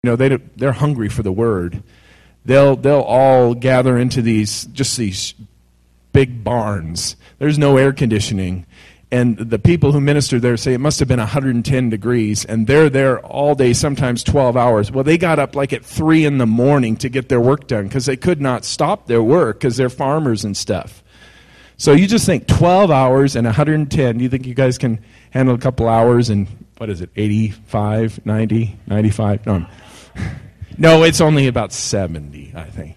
they're hungry for the Word. They'll all gather into these big barns. There's no air conditioning. And the people who minister there say it must have been 110 degrees, and they're there all day, sometimes 12 hours. Well, they got up like at 3 in the morning to get their work done because they could not stop their work because they're farmers and stuff. So you just think 12 hours and 110. Do you think you guys can handle a couple hours and, 85, 90, 95? No, it's only about 70, I think.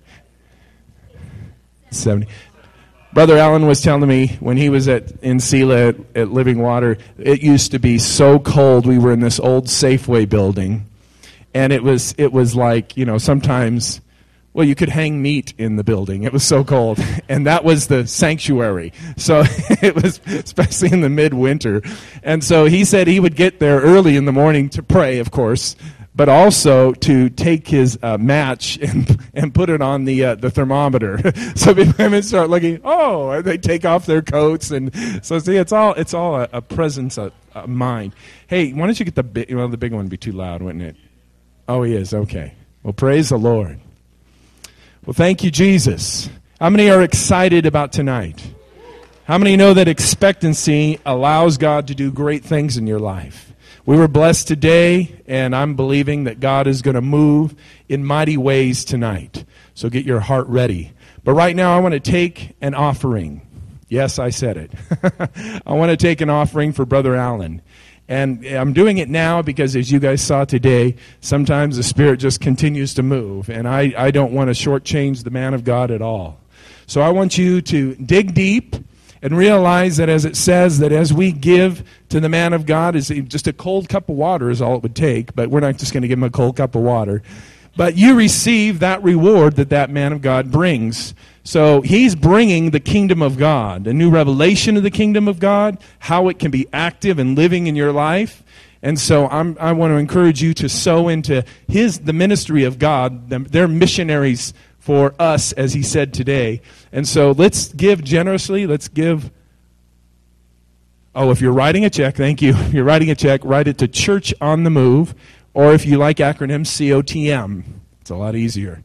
70. Brother Allen was telling me when he was in Sela at Living Water, it used to be so cold. We were in this old Safeway building, and it was like, sometimes, you could hang meat in the building. It was so cold, and that was the sanctuary. So it was, especially in the midwinter. And so he said he would get there early in the morning to pray, of course, but also to take his match and put it on the thermometer. So women start looking, and they take off their coats. And so see, it's all a presence of mind. Hey, why don't you get the big one would be too loud, wouldn't it? Oh, he is, okay. Well, praise the Lord. Well, thank you, Jesus. How many are excited about tonight? How many know that expectancy allows God to do great things in your life? We were blessed today, and I'm believing that God is going to move in mighty ways tonight. So get your heart ready. But right now, I want to take an offering. Yes, I said it. I want to take an offering for Brother Allen. And I'm doing it now because, as you guys saw today, sometimes the Spirit just continues to move. And I don't want to shortchange the man of God at all. So I want you to dig deep and realize that, as it says, that as we give to the man of God, is just a cold cup of water is all it would take. But we're not just going to give him a cold cup of water. But you receive that reward that man of God brings. So he's bringing the kingdom of God, a new revelation of the kingdom of God, how it can be active and living in your life. And so I want to encourage you to sow into the ministry of God. They're missionaries for us, as he said today. And so let's give generously. Let's give. If you're writing a check, thank you. If you're writing a check, write it to Church on the Move. Or if you like acronyms, COTM. It's a lot easier.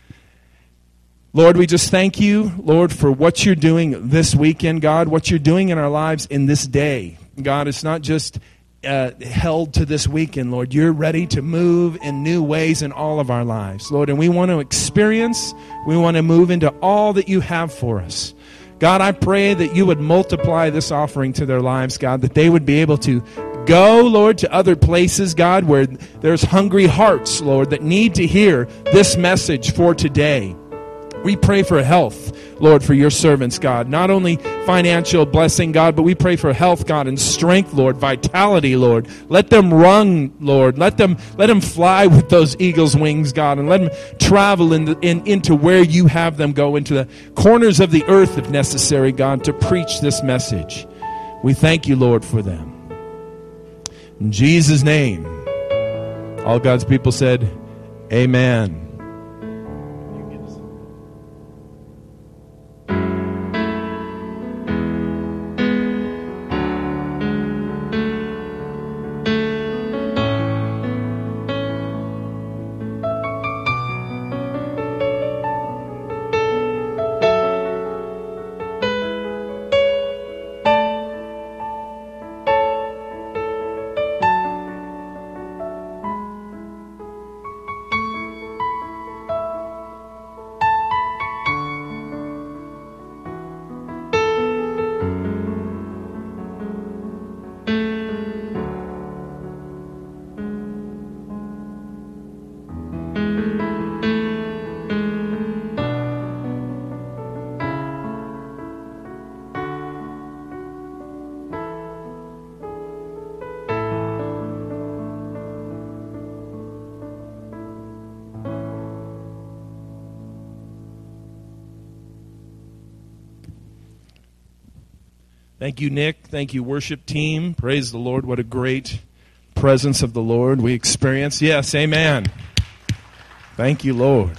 Lord, we just thank you, Lord, for what you're doing this weekend, God, what you're doing in our lives in this day. God, it's not just held to this weekend, Lord. You're ready to move in new ways in all of our lives, Lord. And we want to experience, we want to move into all that you have for us. God, I pray that you would multiply this offering to their lives, God, that they would be able to go, Lord, to other places, God, where there's hungry hearts, Lord, that need to hear this message for today. We pray for health, Lord, for your servants, God. Not only financial blessing, God, but we pray for health, God, and strength, Lord, vitality, Lord. Let them run, Lord. Let them fly with those eagle's wings, God, and let them travel into where you have them go, into the corners of the earth, if necessary, God, to preach this message. We thank you, Lord, for them. In Jesus' name, all God's people said, amen. Thank you, Nick. Thank you, worship team. Praise the Lord. What a great presence of the Lord we experience. Yes, amen. Thank you, Lord.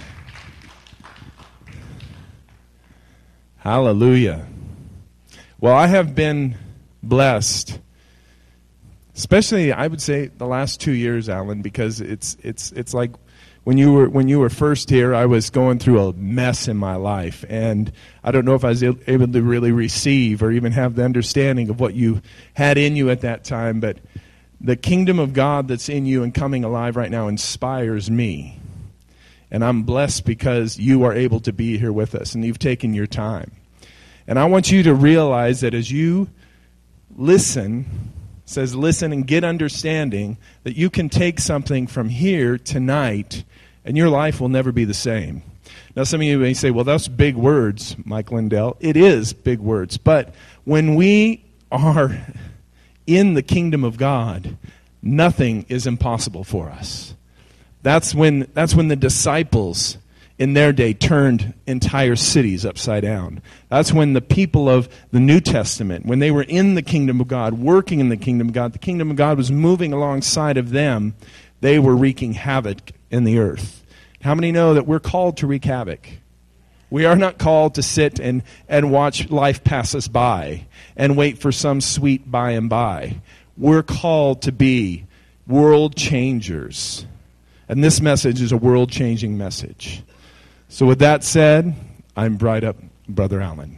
Hallelujah. Well, I have been blessed, especially, I would say, the last 2 years, Alan, because it's like when you were first here, I was going through a mess in my life, and I don't know if I was able to really receive or even have the understanding of what you had in you at that time, but the kingdom of God that's in you and coming alive right now inspires me. And I'm blessed because you are able to be here with us, and you've taken your time. And I want you to realize that as you listen, it says listen and get understanding, that you can take something from here tonight and your life will never be the same. Now some of you may say, well, that's big words, Mike Lindell. It is big words. But when we are in the kingdom of God, nothing is impossible for us. That's when the disciples in their day turned entire cities upside down. That's when the people of the New Testament, when they were in the kingdom of God, working in the kingdom of God, the kingdom of God was moving alongside of them. They were wreaking havoc in the earth. How many know that we're called to wreak havoc? We are not called to sit and watch life pass us by and wait for some sweet by and by. We're called to be world changers. And this message is a world-changing message. So with that said, I invite up Brother Alan.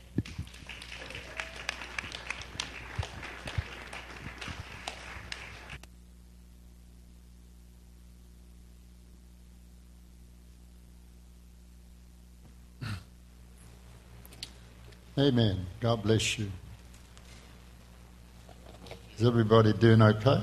Amen. God bless you. Is everybody doing okay?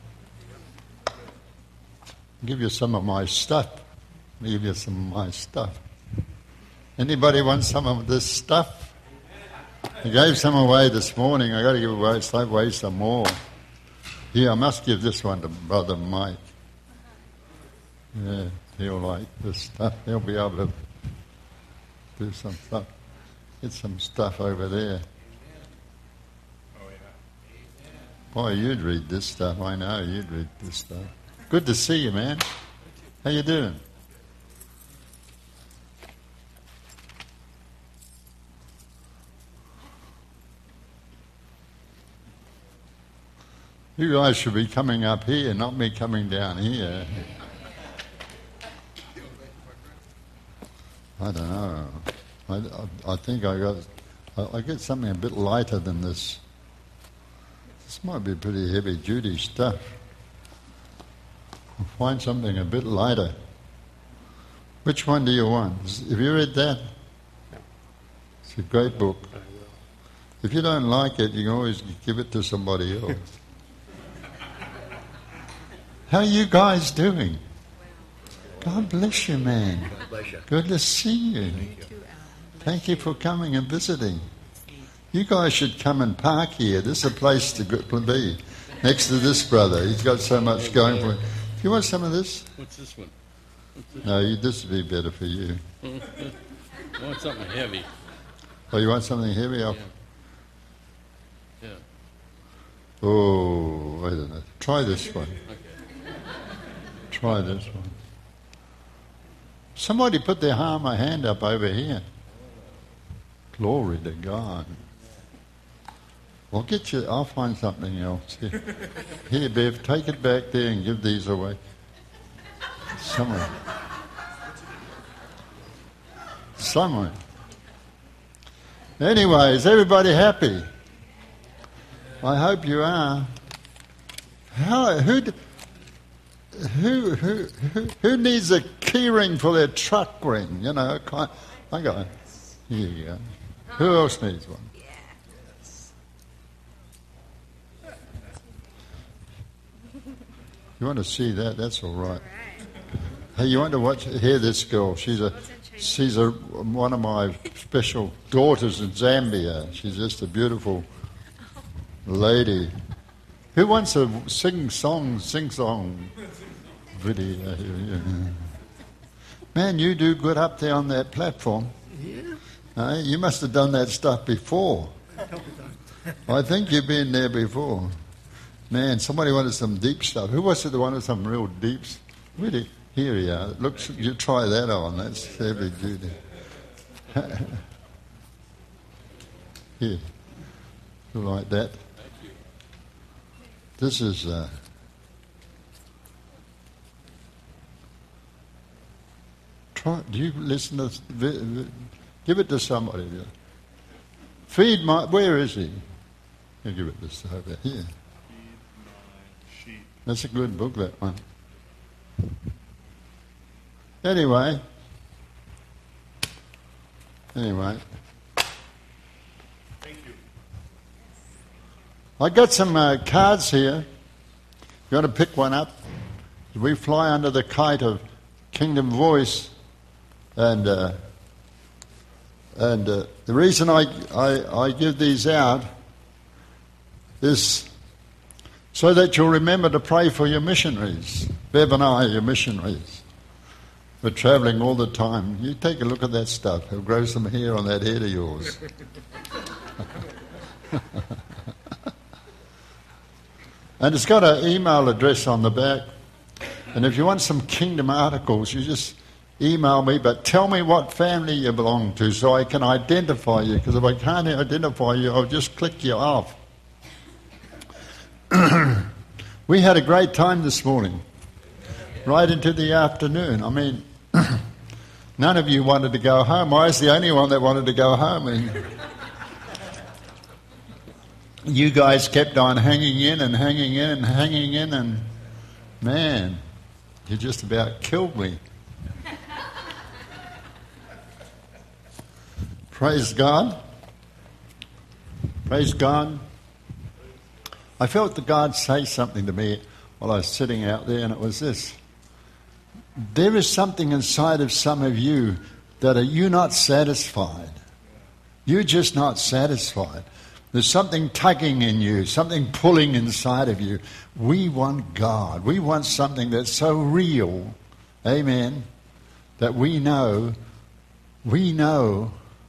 I'll give you some of my stuff. I'll give you some of my stuff. Anybody want some of this stuff? I gave some away this morning. I got to give away some more. Yeah, I must give this one to Brother Mike. Yeah, he'll like this stuff. He'll be able to do some stuff. Get some stuff over there. Boy, you'd read this stuff. I know you'd read this stuff. Good to see you, man. How you doing? You guys should be coming up here, not me coming down here. I don't know. I think I get something a bit lighter than this. This might be pretty heavy-duty stuff. I'll find something a bit lighter. Which one do you want? Have you read that? It's a great book. If you don't like it, you can always give it to somebody else. How are you guys doing? God bless you, man. God bless you. Good to see you. Thank you for coming and visiting. You guys should come and park here. This is a place to be. Next to this brother. He's got so much going for him. Do you want some of this? What's this one? No, this would be better for you. I want something heavy. Oh, you want something heavy? Yeah. Oh, wait a minute. Try this one. Okay. Try this one. Somebody put their hand up over here. Glory to God. I'll find something else. Here, Bev, take it back there and give these away. Somewhere. Anyway, is everybody happy? I hope you are. Who needs a key ring for their truck ring? You know, I got it. Here you go. Who else needs one? You want to see that? That's all right. Hey, you want to hear this girl? She's one of my special daughters in Zambia. She's just a beautiful lady. Who wants a sing-song video? Man, you do good up there on that platform. Yeah. You must have done that stuff before. I think you've been there before. Man, somebody wanted some deep stuff. Who was it that wanted some real deeps? Really? Here you are. You try that on. That's heavy duty. Here. You like that? This is Try. Do you listen to? Give it to somebody. Feed my. Where is he? You give it this over here. Feed my sheep. That's a good book, that one. Anyway. Thank you. I got some cards here. You want to pick one up? We fly under the kite of Kingdom Voice, and the reason I give these out is so that you'll remember to pray for your missionaries. Bev and I are your missionaries. We're travelling all the time. You take a look at that stuff. It'll grow some hair on that head of yours. And it's got an email address on the back. And if you want some kingdom articles, you just email me, but tell me what family you belong to so I can identify you, because if I can't identify you, I'll just click you off. We had a great time this morning, right into the afternoon. I mean, none of you wanted to go home. I was the only one that wanted to go home. And you guys kept on hanging in, and man, you just about killed me. Praise God. Praise God. I felt that God say something to me while I was sitting out there, and it was this. There is something inside of some of you that you're not satisfied. You're just not satisfied. There's something tugging in you, something pulling inside of you. We want God. We want something that's so real, amen, that we know we're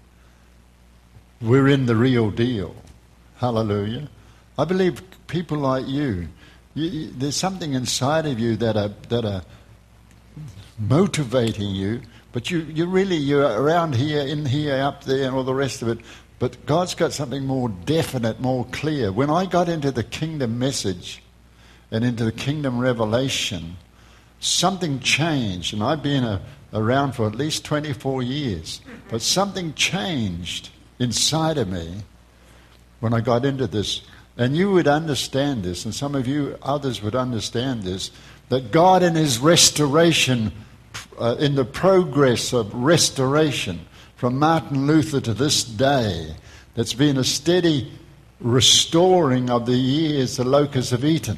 in the real deal. Hallelujah. I believe people like you, there's something inside of you that are motivating you, but you're around here, in here, up there, and all the rest of it. But God's got something more definite, more clear. When I got into the kingdom message and into the kingdom revelation, something changed. And I've been around for at least 24 years. But something changed inside of me when I got into this. And you would understand this, and some of you others would understand this, that God in His restoration, in the progress of restoration, from Martin Luther to this day, that's been a steady restoring of the years the locusts have eaten.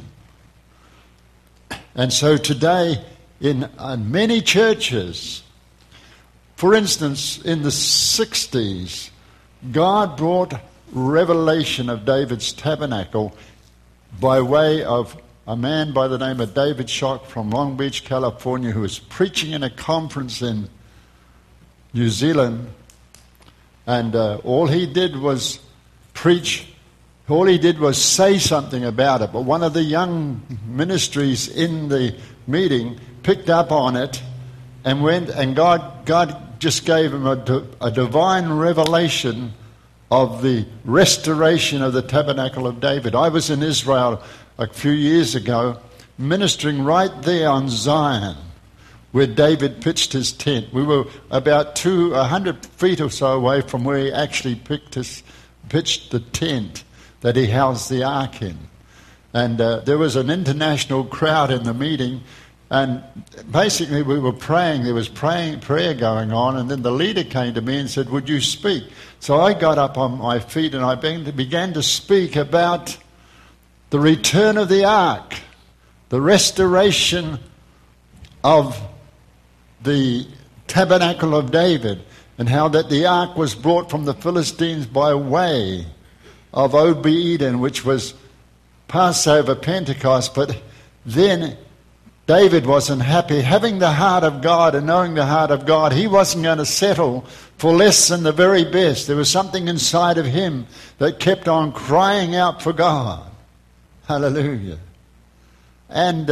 And so today, in many churches, for instance, in the 60s, God brought revelation of David's tabernacle by way of a man by the name of David Schock from Long Beach, California, who was preaching in a conference in New Zealand, and all he did was preach. All he did was say something about it. But one of the young ministries in the meeting picked up on it and went, and God just gave him a divine revelation of the restoration of the tabernacle of David. I was in Israel a few years ago, ministering right there on Zion, where David pitched his tent. We were about 100 feet or so away from where he actually pitched the tent that he housed the ark in. And there was an international crowd in the meeting, and basically we were praying. There was prayer going on, and then the leader came to me and said, "Would you speak?" So I got up on my feet and I began to speak about the return of the ark, the restoration of the tabernacle of David, and how that the ark was brought from the Philistines by way of Obed-Edom, which was Passover, Pentecost. But then David wasn't happy. Having the heart of God and knowing the heart of God, he wasn't going to settle for less than the very best. There was something inside of him that kept on crying out for God. Hallelujah. And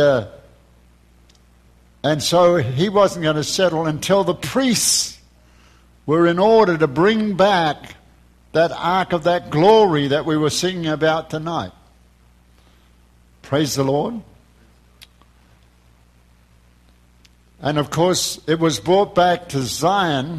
so he wasn't going to settle until the priests were in order to bring back that ark of that glory that we were singing about tonight. Praise the Lord. And of course, it was brought back to Zion.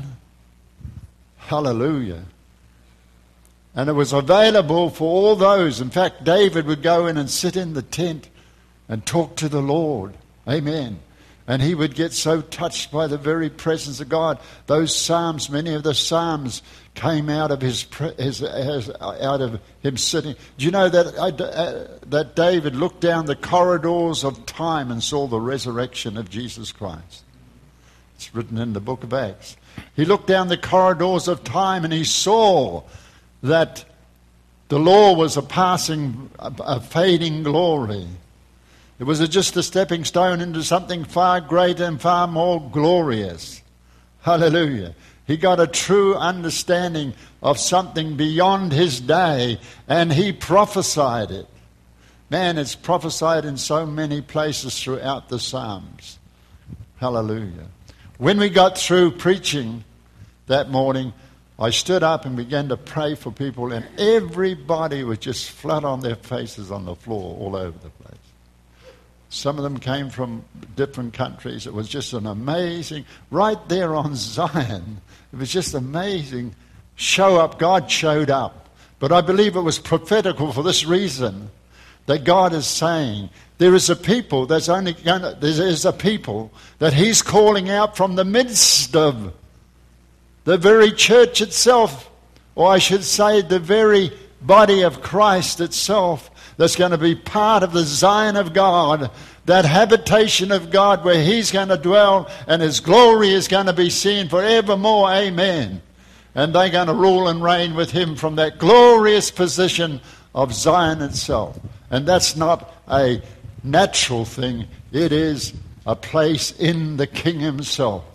Hallelujah. And it was available for all those. In fact, David would go in and sit in the tent and talk to the Lord. Amen. And he would get so touched by the very presence of God. Those psalms, many of the psalms came out of out of him sitting. Do you know that David looked down the corridors of time and saw the resurrection of Jesus Christ? It's written in the book of Acts. He looked down the corridors of time and he saw that the law was a fading glory. It was just a stepping stone into something far greater and far more glorious. Hallelujah. He got a true understanding of something beyond his day, and he prophesied it. Man, it's prophesied in so many places throughout the Psalms. Hallelujah. When we got through preaching that morning, I stood up and began to pray for people, and everybody was just flat on their faces on the floor all over the place. Some of them came from different countries. It was just an amazing, right there on Zion, it was just amazing show up. God showed up. But I believe it was prophetical for this reason, that God is saying, there is a people there is a people that he's calling out from the midst of the very church itself, or I should say the very body of Christ itself, that's going to be part of the Zion of God, that habitation of God where he's going to dwell and his glory is going to be seen forevermore. Amen. And they're going to rule and reign with him from that glorious position of Zion itself. And that's not a natural thing. It is a place in the King himself.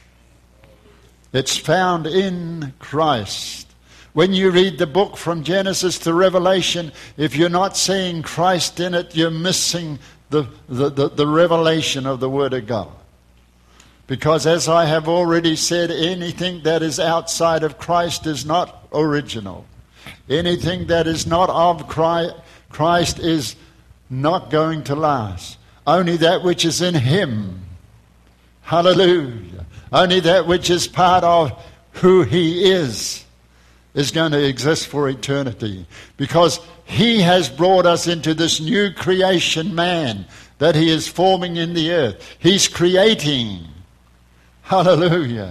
It's found in Christ. When you read the book from Genesis to Revelation, if you're not seeing Christ in it, you're missing the revelation of the Word of God. Because as I have already said, anything that is outside of Christ is not original. Anything that is not of Christ is not going to last. Only that which is in him. Hallelujah. Only that which is part of who he is going to exist for eternity. Because he has brought us into this new creation man that he is forming in the earth. He's creating, hallelujah,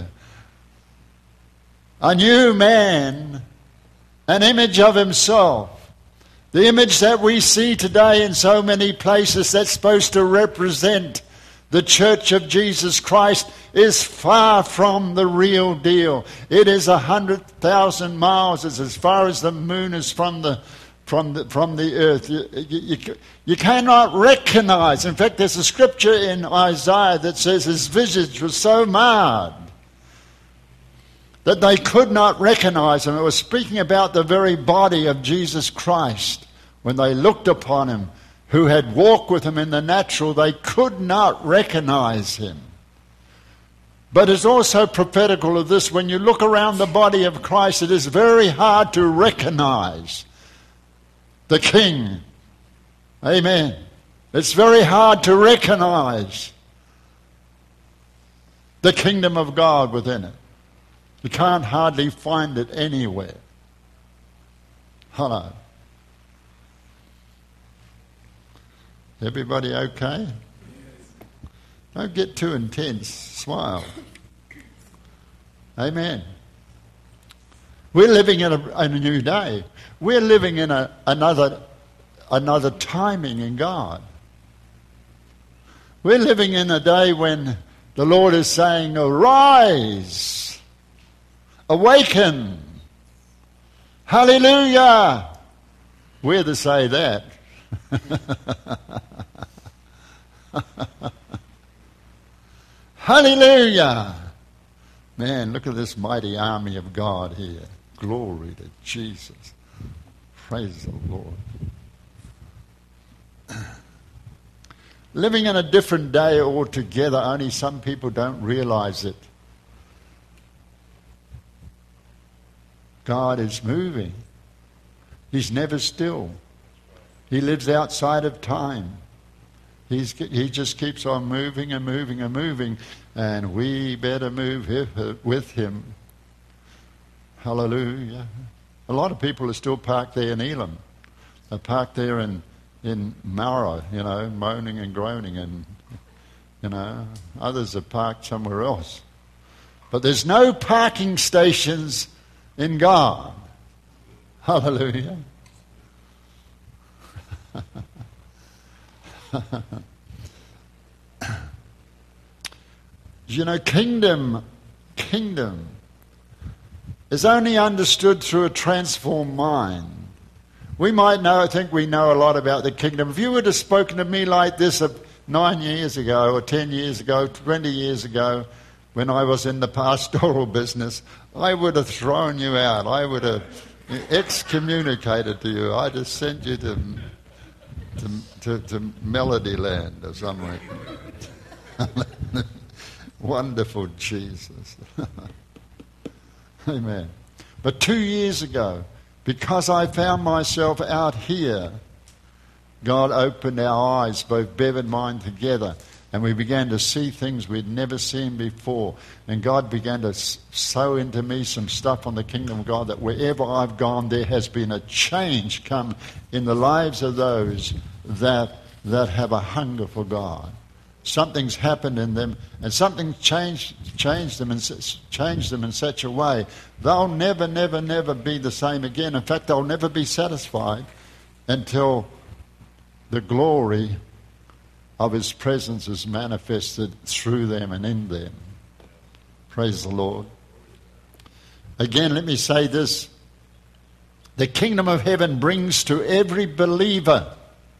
a new man, an image of himself. The image that we see today in so many places that's supposed to represent the church of Jesus Christ is far from the real deal. It is 100,000 miles. It's as far as the moon is from the earth. You cannot recognize. In fact, there's a scripture in Isaiah that says his visage was so marred that they could not recognize him. It was speaking about the very body of Jesus Christ. When they looked upon him, who had walked with him in the natural, they could not recognize him. But it's also prophetical of this. When you look around the body of Christ, it is very hard to recognize the King. Amen. It's very hard to recognize the kingdom of God within it. You can't hardly find it anywhere. Hello. Everybody okay? Don't get too intense. Smile. Amen. We're living in a new day. We're living in another timing in God. We're living in a day when the Lord is saying, arise, awaken, hallelujah. We're to say that. Hallelujah. Man, look at this mighty army of God here. Glory to Jesus. Praise the Lord. Living in a different day altogether, only some people don't realize it. God is moving. He's never still. He lives outside of time. He just keeps on moving and moving and moving, and we better move with him. Hallelujah. A lot of people are still parked there in Elam. They're parked there in Mara, moaning and groaning, and, others are parked somewhere else. But there's no parking stations in God. Hallelujah. Kingdom is only understood through a transformed mind. We might think we know a lot about the kingdom. If you would have spoken to me like this 9 years ago or 10 years ago, 20 years ago, when I was in the pastoral business, I would have thrown you out. I would have excommunicated to you. I'd have sent you to Melody Land or somewhere. Wonderful Jesus. Amen. But 2 years ago, because I found myself out here, God opened our eyes, both Bev and mine together, and we began to see things we'd never seen before. And God began to sow into me some stuff on the kingdom of God, that wherever I've gone, there has been a change come in the lives of those that have a hunger for God. Something's happened in them, and something changed them in such a way they'll never be the same again. In fact, they'll never be satisfied until the glory of His presence is manifested through them and in them. Praise the Lord. Again, let me say this. The kingdom of heaven brings to every believer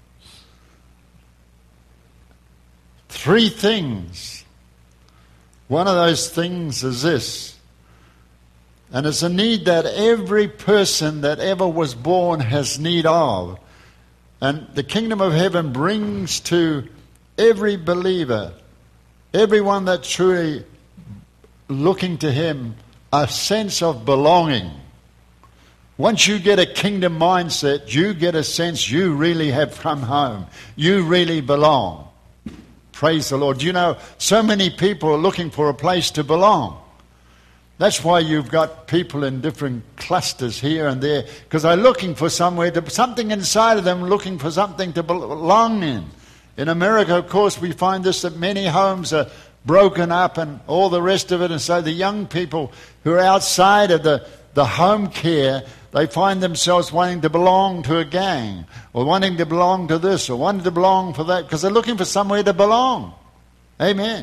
3 things. One of those things is this. And it's a need that every person that ever was born has need of. And the kingdom of heaven brings to every believer, everyone that's truly looking to Him, a sense of belonging. Once you get a kingdom mindset, you get a sense you really have come home. You really belong. Praise the Lord. You know, so many people are looking for a place to belong. That's why you've got people in different clusters here and there, because they're looking for something inside of them, looking for something to belong in. In America, of course, we find this, that many homes are broken up and all the rest of it, and so the young people who are outside of the home care, they find themselves wanting to belong to a gang, or wanting to belong to this, or wanting to belong for that, because they're looking for somewhere to belong. Amen.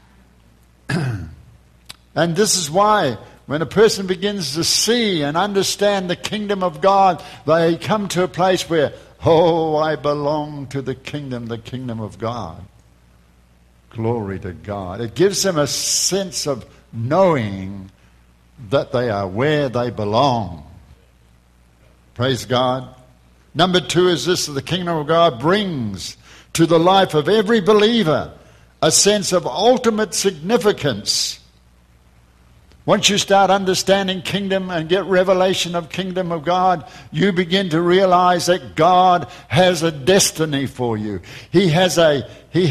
And this is why when a person begins to see and understand the kingdom of God, they come to a place where, oh, I belong to the kingdom of God. Glory to God. It gives them a sense of knowing that they are where they belong. Praise God. Number 2 is this: the kingdom of God brings to the life of every believer a sense of ultimate significance. Once you start understanding kingdom and get revelation of kingdom of God, you begin to realize that God has a destiny for you. He has a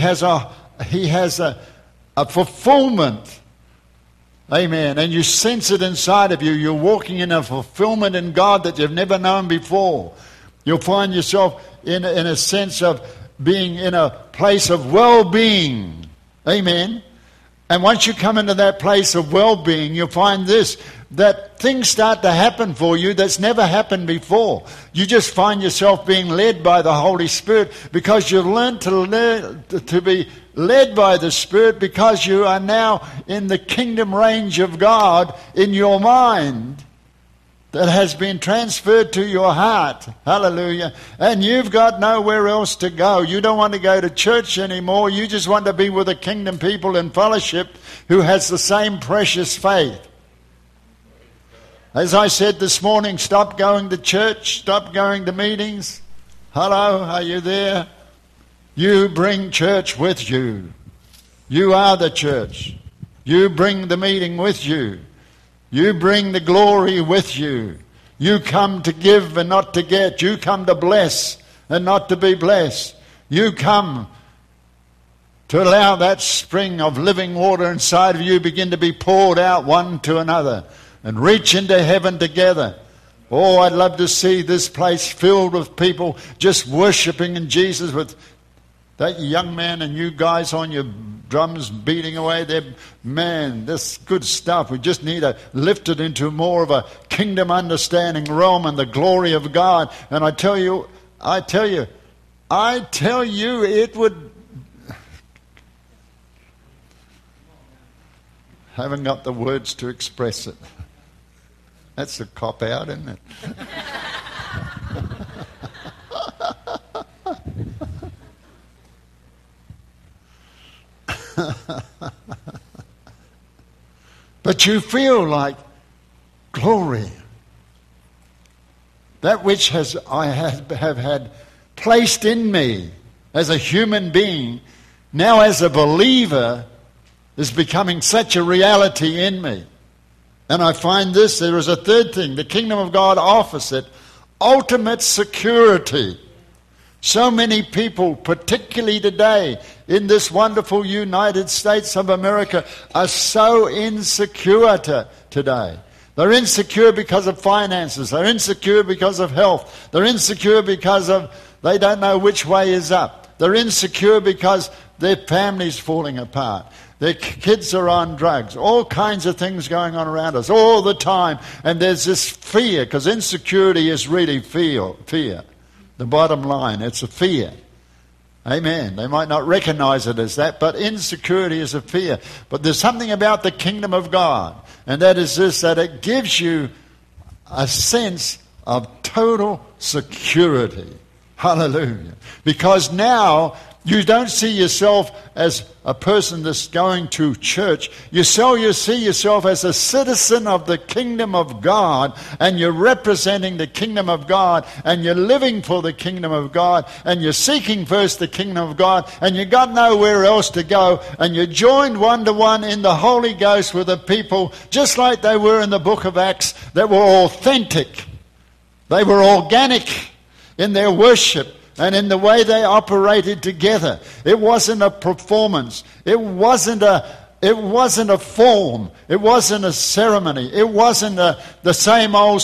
fulfillment. Amen. And you sense it inside of you. You're walking in a fulfillment in God that you've never known before. You'll find yourself in a sense of being in a place of well-being. Amen. And once you come into that place of well-being, you'll find this, that things start to happen for you that's never happened before. You just find yourself being led by the Holy Spirit, because you've learned to be led by the Spirit, because you are now in the kingdom range of God in your mind that has been transferred to your heart. Hallelujah. And you've got nowhere else to go. You don't want to go to church anymore. You just want to be with the kingdom people in fellowship who has the same precious faith. As I said this morning, stop going to church. Stop going to meetings. Hello, are you there? You bring church with you. You are the church. You bring the meeting with you. You bring the glory with you. You come to give and not to get. You come to bless and not to be blessed. You come to allow that spring of living water inside of you begin to be poured out one to another and reach into heaven together. Oh, I'd love to see this place filled with people just worshiping in Jesus, with that young man and you guys on your drums beating away there. Man, this good stuff. We just need to lift it into more of a kingdom understanding realm and the glory of God. And I tell you, it would... Haven't got the words to express it. That's a cop-out, isn't it? But you feel like glory. That which I have had placed in me as a human being, now as a believer, is becoming such a reality in me. And I find this, there is a third thing. The kingdom of God offers it ultimate security. So many people, particularly today, in this wonderful United States of America, are so insecure today. They're insecure because of finances. They're insecure because of health. They're insecure because they don't know which way is up. They're insecure because their family's falling apart. Their kids are on drugs. All kinds of things going on around us all the time. And there's this fear, because insecurity is really fear. The bottom line, it's a fear. Amen. They might not recognize it as that, but insecurity is a fear. But there's something about the kingdom of God, and that is this, that it gives you a sense of total security. Hallelujah. Because now you don't see yourself as a person that's going to church. You see yourself as a citizen of the kingdom of God, and you're representing the kingdom of God, and you're living for the kingdom of God, and you're seeking first the kingdom of God, and you got nowhere else to go, and you're joined one-to-one in the Holy Ghost with the people, just like they were in the book of Acts, that were authentic. They were organic in their worship and in the way they operated together. It wasn't a performance. It wasn't a form. It wasn't a ceremony. It wasn't the same old.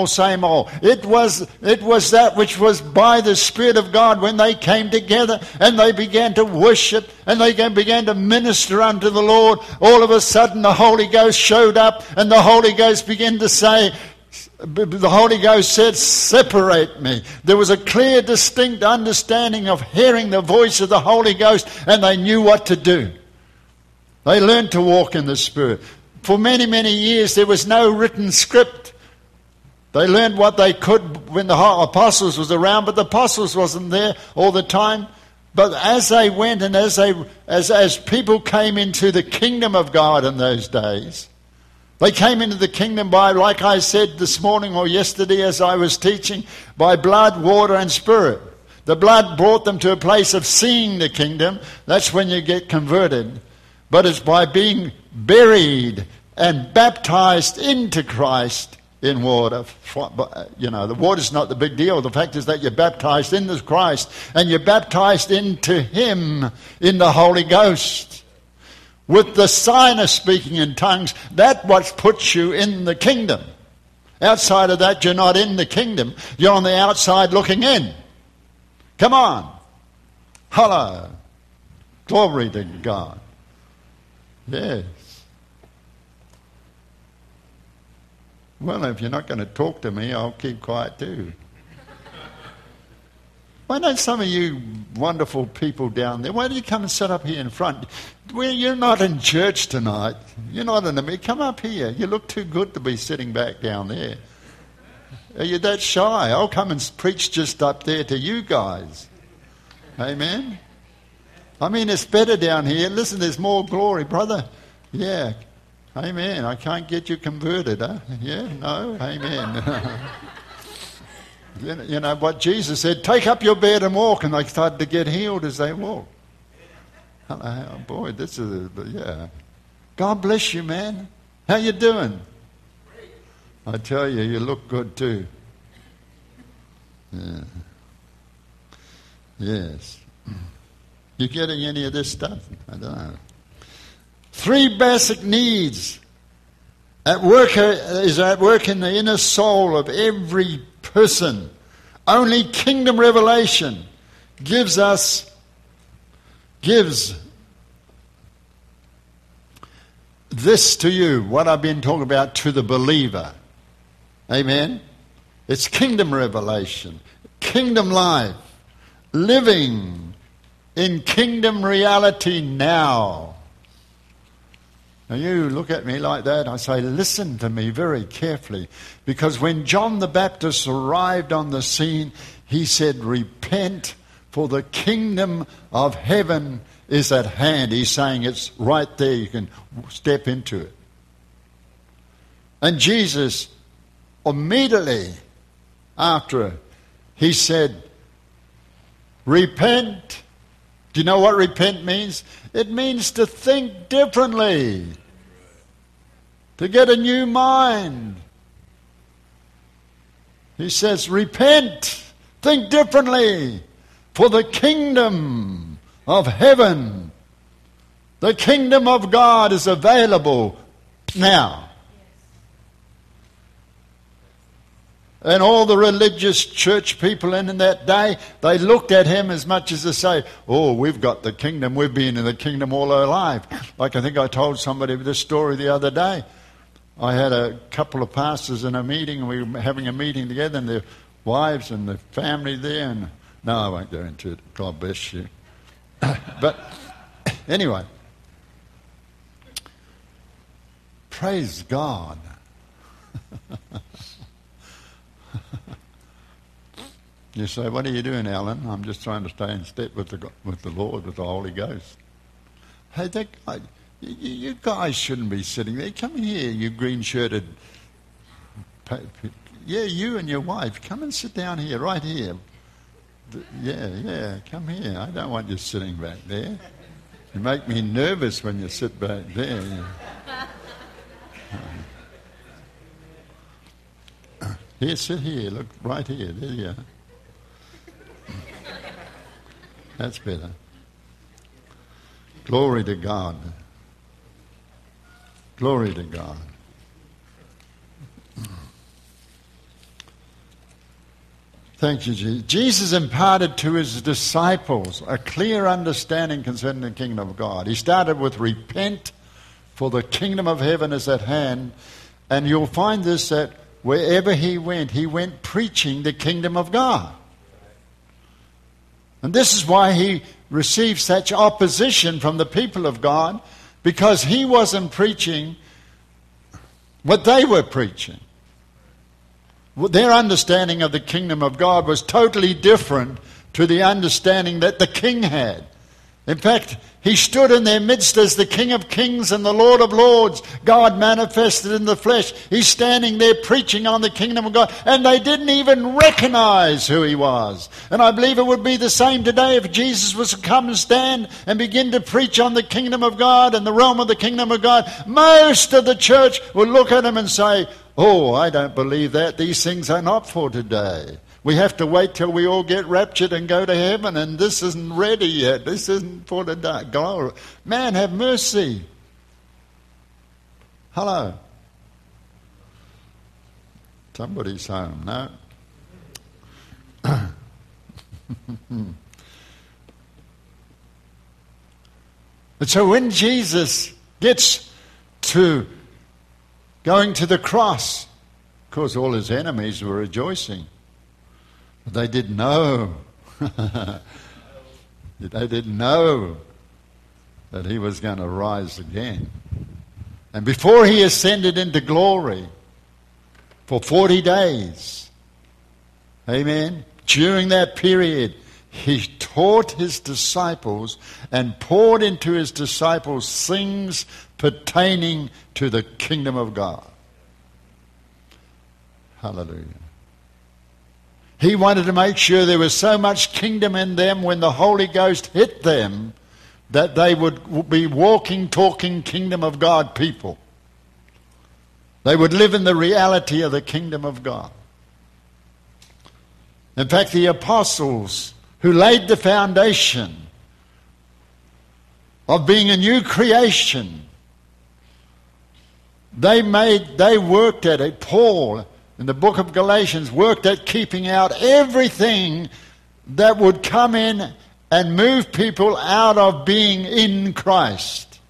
It was that which was by the Spirit of God when they came together and they began to worship and they began to minister unto the Lord. All of a sudden the Holy Ghost showed up, and the Holy Ghost began to say, the Holy Ghost said, separate me. There was a clear, distinct understanding of hearing the voice of the Holy Ghost, and they knew what to do. They learned to walk in the Spirit. For many, many years, there was no written script. They learned what they could when the apostles was around, but the apostles wasn't there all the time. But as they went and as people came into the kingdom of God in those days, they came into the kingdom by, like I said this morning or yesterday as I was teaching, by blood, water and spirit. The blood brought them to a place of seeing the kingdom. That's when you get converted. But it's by being buried and baptized into Christ in water. You know, the water's not the big deal. The fact is that you're baptized into Christ and you're baptized into Him in the Holy Ghost. With the sign of speaking in tongues, that's what puts you in the kingdom. Outside of that, you're not in the kingdom. You're on the outside looking in. Come on. Hello. Glory to God. Yes. Well, if you're not going to talk to me, I'll keep quiet too. Why don't some of you wonderful people down there, why don't you come and sit up here in front? Well, you're not in church tonight. You're not in the meeting. Come up here. You look too good to be sitting back down there. Are you that shy? I'll come and preach just up there to you guys. Amen? I mean, it's better down here. Listen, there's more glory, brother. Yeah. Amen. I can't get you converted, huh? Yeah? No? Amen. You know what Jesus said, take up your bed and walk, and they started to get healed as they walked. Oh, boy, this is, yeah. God bless you, man. How you doing? I tell you, you look good too. Yeah. Yes. You getting any of this stuff? I don't know. 3 basic needs is at work in the inner soul of every person. Only kingdom revelation gives this to you, what I've been talking about, to the believer. Amen? It's kingdom revelation, kingdom life, living in kingdom reality now. Now you look at me like that, I say, listen to me very carefully. Because when John the Baptist arrived on the scene, he said, repent, for the kingdom of heaven is at hand. He's saying it's right there, you can step into it. And Jesus, immediately after, he said, repent. Do you know what repent means? It means to think differently, to get a new mind. He says, repent, think differently, for the kingdom of heaven, the kingdom of God is available now. And all the religious church people in that day, they looked at him as much as to say, oh, we've got the kingdom. We've been in the kingdom all our life. Like I think I told somebody this story the other day. I had a couple of pastors in a meeting, and we were having a meeting together, and their wives and the family there. And no, I won't go into it. God bless you. But anyway, praise God. You say, what are you doing, Alan? I'm just trying to stay in step with the Lord, with the Holy Ghost. Hey, that guy, you guys shouldn't be sitting there. Come here, you green-shirted. Yeah, you and your wife. Come and sit down here, right here. Yeah, come here. I don't want you sitting back there. You make me nervous when you sit back there. Here, sit here. Look, right here. There you are. That's better. Glory to God. Glory to God. Thank you, Jesus. Jesus imparted to his disciples a clear understanding concerning the kingdom of God. He started with repent, for the kingdom of heaven is at hand. And you'll find this, that wherever he went preaching the kingdom of God. And this is why he received such opposition from the people of God, because he wasn't preaching what they were preaching. Their understanding of the kingdom of God was totally different to the understanding that the king had. In fact, he stood in their midst as the King of Kings and the Lord of Lords, God manifested in the flesh. He's standing there preaching on the kingdom of God, and they didn't even recognize who he was. And I believe it would be the same today if Jesus was to come and stand and begin to preach on the kingdom of God and the realm of the kingdom of God. Most of the church would look at him and say, oh, I don't believe that. These things are not for today. We have to wait till we all get raptured and go to heaven, and this isn't ready yet. This isn't for today. Glory. Man, have mercy. Hello. Somebody's home. No? And so when Jesus gets to going to the cross, of course all his enemies were rejoicing. But they didn't know. They didn't know that he was going to rise again. And before he ascended into glory for 40 days, amen, during that period, he taught his disciples and poured into his disciples things pertaining to the kingdom of God. Hallelujah. He wanted to make sure there was so much kingdom in them when the Holy Ghost hit them that they would be walking, talking kingdom of God people. They would live in the reality of the kingdom of God. In fact, the apostles who laid the foundation of being a new creation. They worked at it. Paul, in the book of Galatians, worked at keeping out everything that would come in and move people out of being in Christ.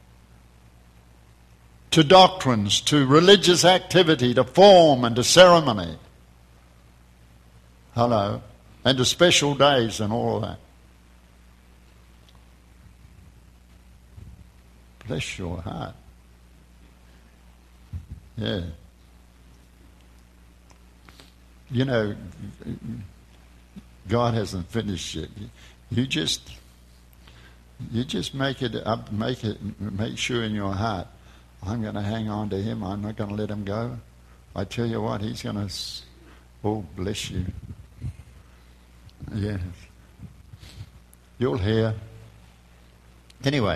To doctrines, to religious activity, to form and to ceremony. Hello. And to special days and all of that. Bless your heart. Yeah. You know, God hasn't finished yet. You just make it up, make sure in your heart, I'm going to hang on to him. I'm not going to let him go. I tell you what, he's going to, oh, bless you. Yes. You'll hear. Anyway.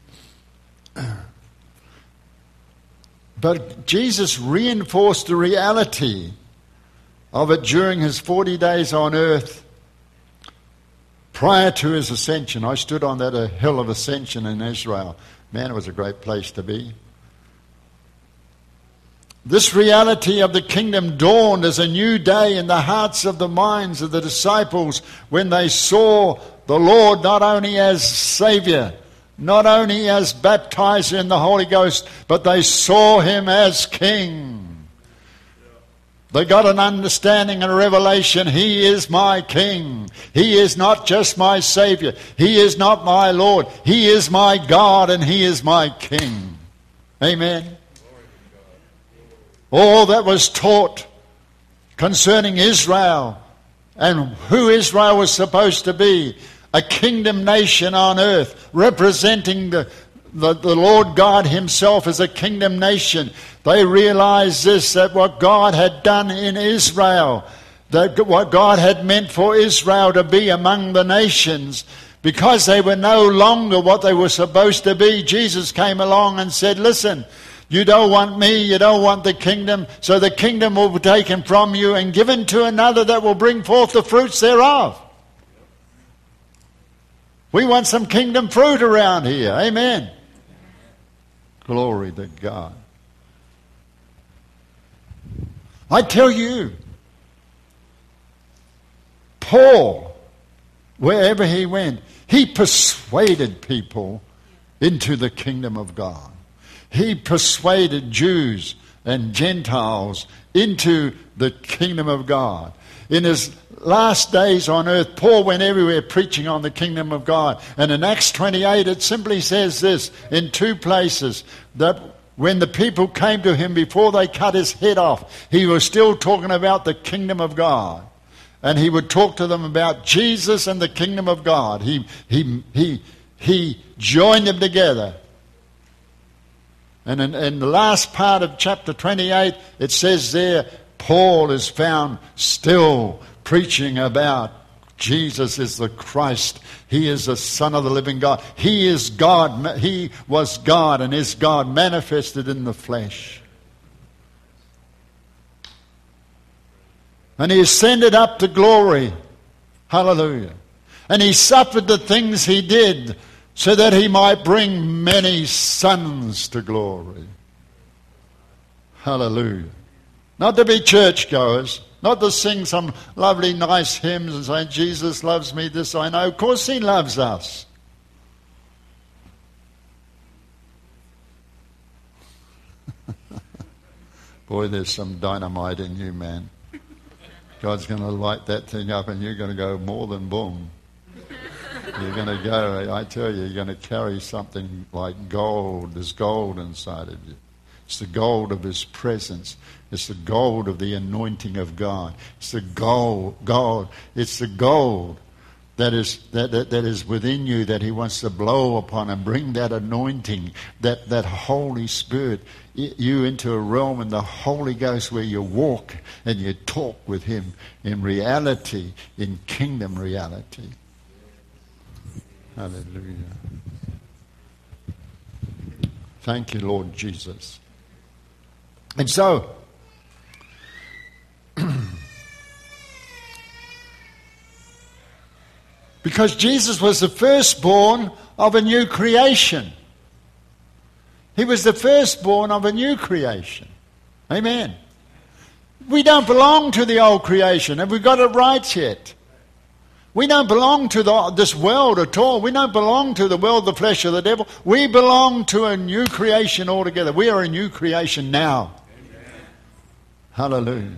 But Jesus reinforced the reality of it during his 40 days on earth prior to his ascension. I stood on that hill of ascension in Israel. Man, it was a great place to be. This reality of the kingdom dawned as a new day in the hearts of the minds of the disciples when they saw the Lord not only as Saviour, not only as baptizer in the Holy Ghost, but they saw him as King. They got an understanding and a revelation. He is my King. He is not just my Saviour. He is not my Lord. He is my God and he is my King. Amen. All that was taught concerning Israel and who Israel was supposed to be, a kingdom nation on earth, representing the Lord God himself as a kingdom nation. They realized this, that what God had done in Israel, that what God had meant for Israel to be among the nations, because they were no longer what they were supposed to be, Jesus came along and said, listen, you don't want me, you don't want the kingdom, so the kingdom will be taken from you and given to another that will bring forth the fruits thereof. We want some kingdom fruit around here. Amen. Glory to God. I tell you, Paul, wherever he went, he persuaded people into the kingdom of God. He persuaded Jews and Gentiles into the kingdom of God. In his last days on earth, Paul went everywhere preaching on the kingdom of God. And in Acts 28, it simply says this in two places, that when the people came to him before they cut his head off, he was still talking about the kingdom of God. And he would talk to them about Jesus and the kingdom of God. He joined them together. And in the last part of chapter 28, it says there, Paul is found still preaching about Jesus is the Christ. He is the Son of the living God. He is God. He was God and is God manifested in the flesh. And he ascended up to glory. Hallelujah. And he suffered the things he did so that he might bring many sons to glory. Hallelujah. Not to be churchgoers, not to sing some lovely, nice hymns and say, Jesus loves me, this I know. Of course he loves us. Boy, there's some dynamite in you, man. God's going to light that thing up and you're going to go more than boom. You're going to go, I tell you, you're going to carry something like gold. There's gold inside of you. It's the gold of his presence. It's the gold of the anointing of God. It's the gold. It's the gold that is within you that he wants to blow upon and bring that anointing, that Holy Spirit, you into a realm in the Holy Ghost where you walk and you talk with him in reality, in kingdom reality. Hallelujah. Thank you, Lord Jesus. And so, because Jesus was the firstborn of a new creation. He was the firstborn of a new creation. Amen. We don't belong to the old creation. Have we got it right yet? We don't belong to this world at all. We don't belong to the world, the flesh, or the devil. We belong to a new creation altogether. We are a new creation now. Amen. Hallelujah.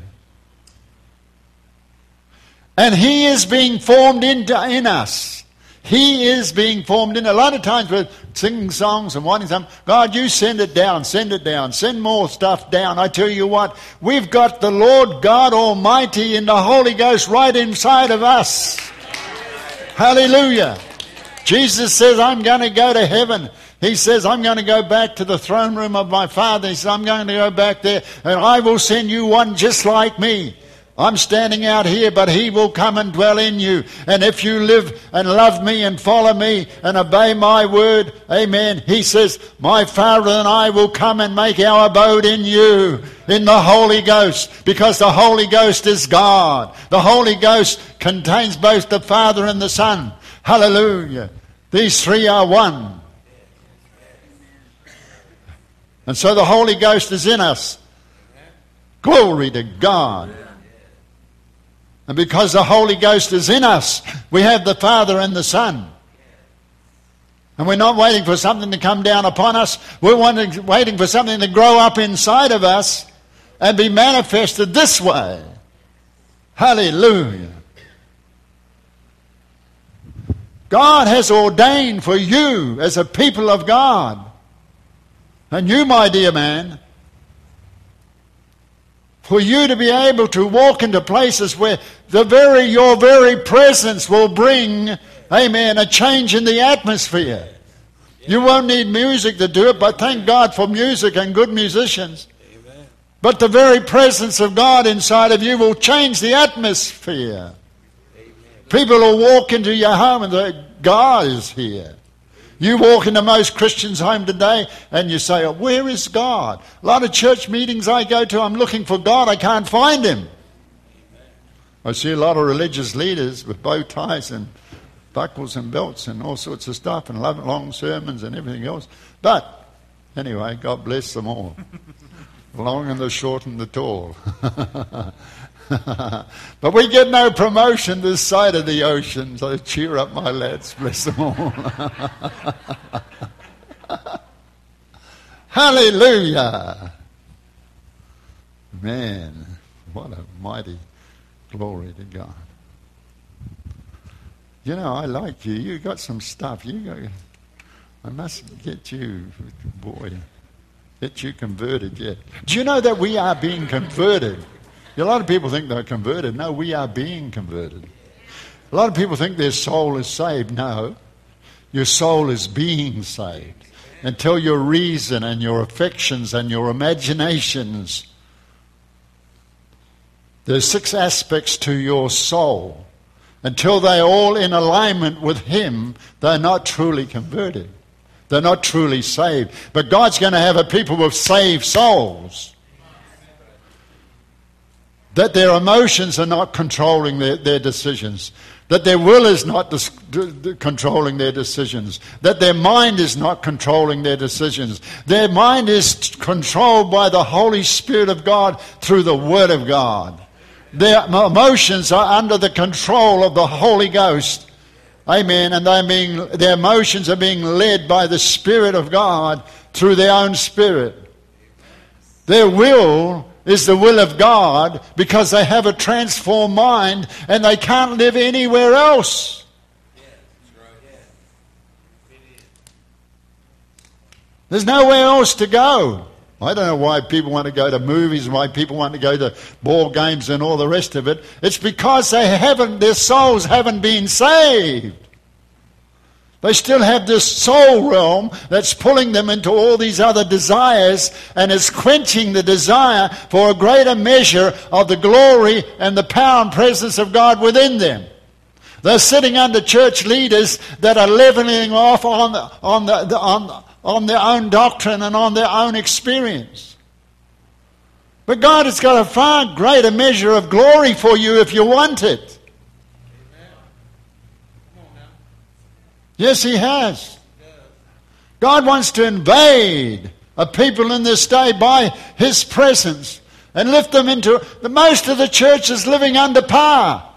And He is being formed in us. He is being formed in. A lot of times we're singing songs and wanting something. God, you send it down, send more stuff down. I tell you what, we've got the Lord God Almighty and the Holy Ghost right inside of us. Hallelujah. Jesus says, I'm going to go to heaven. He says, I'm going to go back to the throne room of my Father. He says, I'm going to go back there and I will send you one just like me. I'm standing out here, but He will come and dwell in you. And if you live and love me and follow me and obey my word, amen, He says, my Father and I will come and make our abode in you, in the Holy Ghost, because the Holy Ghost is God. The Holy Ghost contains both the Father and the Son. Hallelujah. These three are one. And so the Holy Ghost is in us. Glory to God. And because the Holy Ghost is in us, we have the Father and the Son. And we're not waiting for something to come down upon us. We're waiting for something to grow up inside of us and be manifested this way. Hallelujah. God has ordained for you as a people of God, and you, my dear man, for you to be able to walk into places where your very presence will bring, amen, a change in the atmosphere. You won't need music to do it, but thank God for music and good musicians. Amen. But the very presence of God inside of you will change the atmosphere. Amen. People will walk into your home and say, God is here. You walk into most Christians' home today and you say, where is God? A lot of church meetings I go to, I'm looking for God, I can't find Him. I see a lot of religious leaders with bow ties and buckles and belts and all sorts of stuff and long sermons and everything else. But anyway, God bless them all. The long and the short and the tall. But we get no promotion this side of the ocean, so cheer up, my lads, bless them all. Hallelujah. Man, what a mighty glory to God. You know, I like you. You got some stuff. I must get you, boy, get you converted yet. Do you know that we are being converted? A lot of people think they're converted. No, we are being converted. A lot of people think their soul is saved. No, your soul is being saved. Until your reason and your affections and your imaginations, there's 6 aspects to your soul. Until they're all in alignment with Him, they're not truly converted. They're not truly saved. But God's going to have a people with saved souls. That their emotions are not controlling their decisions. That their will is not controlling their decisions. That their mind is not controlling their decisions. Their mind is controlled by the Holy Spirit of God through the Word of God. Their emotions are under the control of the Holy Ghost. Amen. And their emotions are being led by the Spirit of God through their own spirit. Their will is the will of God because they have a transformed mind and they can't live anywhere else. There's nowhere else to go. I don't know why people want to go to movies, why people want to go to ball games and all the rest of it. It's because their souls haven't been saved. They still have this soul realm that's pulling them into all these other desires and is quenching the desire for a greater measure of the glory and the power and presence of God within them. They're sitting under church leaders that are leveling off on their own doctrine and on their own experience. But God has got a far greater measure of glory for you if you want it. Yes, He has. God wants to invade a people in this day by His presence and lift them into... Most of the church is living under par.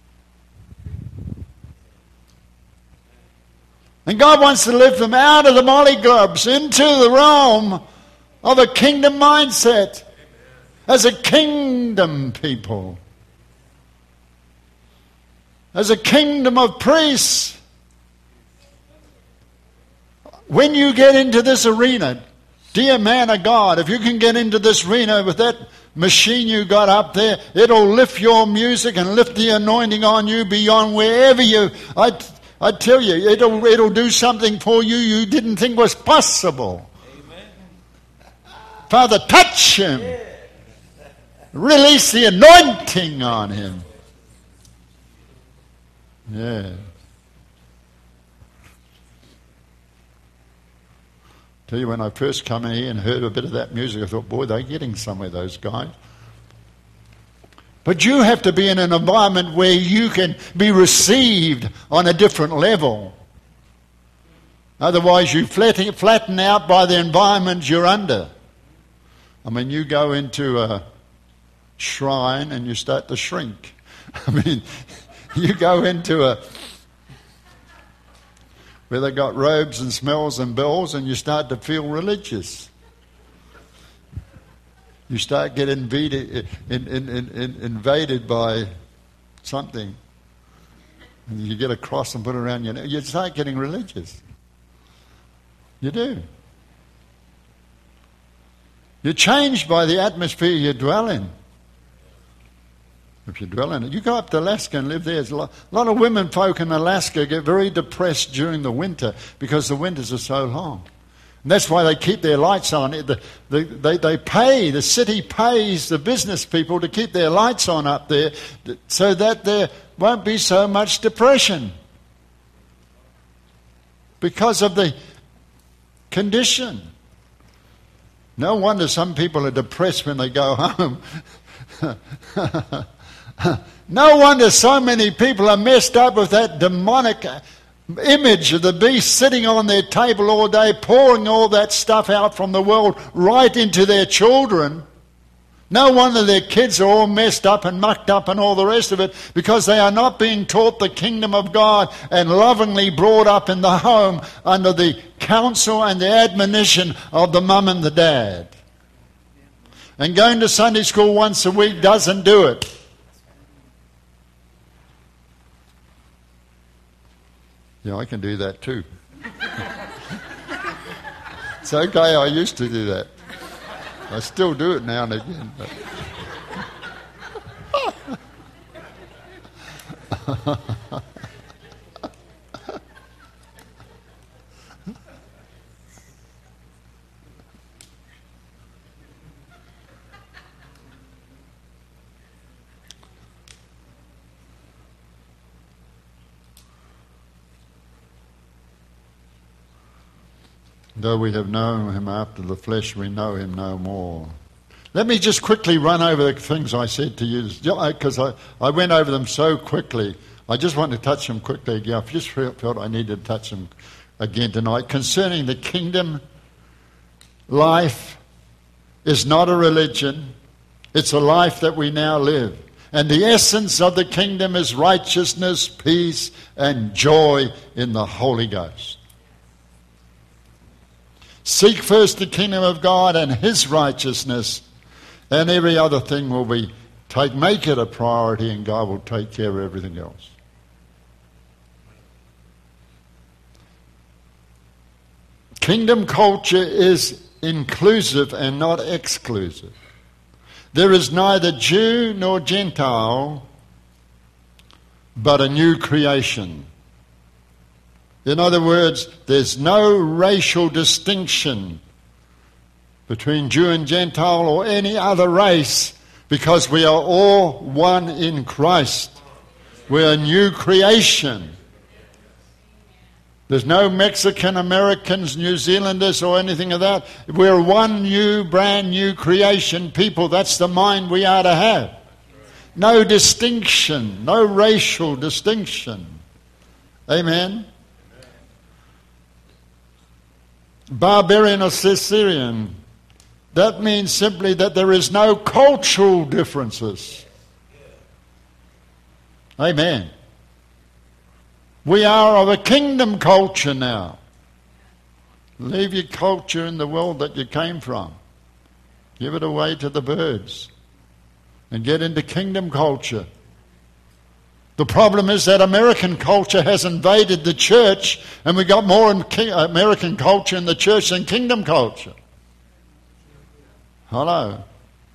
And God wants to lift them out of the mollyglobs into the realm of a kingdom mindset. As a kingdom people. As a kingdom of priests. When you get into this arena, dear man of God, if you can get into this arena with that machine you got up there, it'll lift your music and lift the anointing on you beyond wherever you... I tell you, it'll do something for you you didn't think was possible. Amen. Father, touch him. Release the anointing on him. Yeah. Tell you, when I first come in here and heard a bit of that music, I thought, boy, they're getting somewhere, those guys. But you have to be in an environment where you can be received on a different level. Otherwise, you flatten out by the environment you're under. I mean, you go into a shrine and you start to shrink. I mean, you go into where they got robes and smells and bells and you start to feel religious. You start getting invaded by something. And you get a cross and put it around your neck. You start getting religious. You do. You're changed by the atmosphere you dwell in. If you dwell in it. You go up to Alaska and live there. There's a lot of women folk in Alaska get very depressed during the winter because the winters are so long. And that's why they keep their lights on. They pay, the city pays the business people to keep their lights on up there so that there won't be so much depression. Because of the condition. No wonder some people are depressed when they go home. No wonder so many people are messed up with that demonic image of the beast sitting on their table all day, pouring all that stuff out from the world right into their children. No wonder their kids are all messed up and mucked up and all the rest of it, because they are not being taught the kingdom of God and lovingly brought up in the home under the counsel and the admonition of the mum and the dad. And going to Sunday school once a week doesn't do it. Yeah, I can do that too. It's okay, I used to do that. I still do it now and again. But though we have known him after the flesh, we know him no more. Let me just quickly run over the things I said to you, because I went over them so quickly. I just want to touch them quickly again. I just felt I needed to touch them again tonight. Concerning the kingdom, life is not a religion. It's a life that we now live. And the essence of the kingdom is righteousness, peace, and joy in the Holy Ghost. Seek first the kingdom of God and his righteousness, and every other thing will make it a priority, and God will take care of everything else. Kingdom culture is inclusive and not exclusive. There is neither Jew nor Gentile, but a new creation. In other words, there's no racial distinction between Jew and Gentile or any other race, because we are all one in Christ. We're a new creation. There's no Mexican, Americans, New Zealanders or anything of that. We're one new, brand new creation people. That's the mind we are to have. No distinction, no racial distinction. Amen. barbarian or Caesarean. That means simply that there is no cultural differences. Amen. We are of a kingdom culture now. Leave your culture in the world that you came from. Give it away to the birds. And get into kingdom culture. The problem is that American culture has invaded the church, and we got more American culture in the church than kingdom culture. Hello.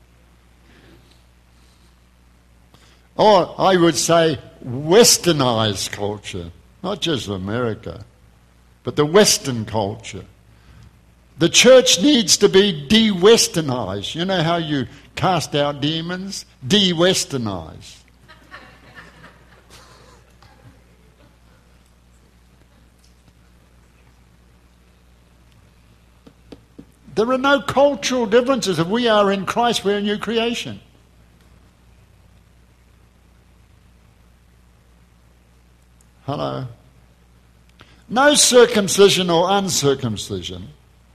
Or I would say westernized culture, not just America, but the Western culture. The church needs to be de-westernized. You know how you cast out demons? De-westernized. There are no cultural differences. If we are in Christ, we're a new creation. Hello. No circumcision or uncircumcision.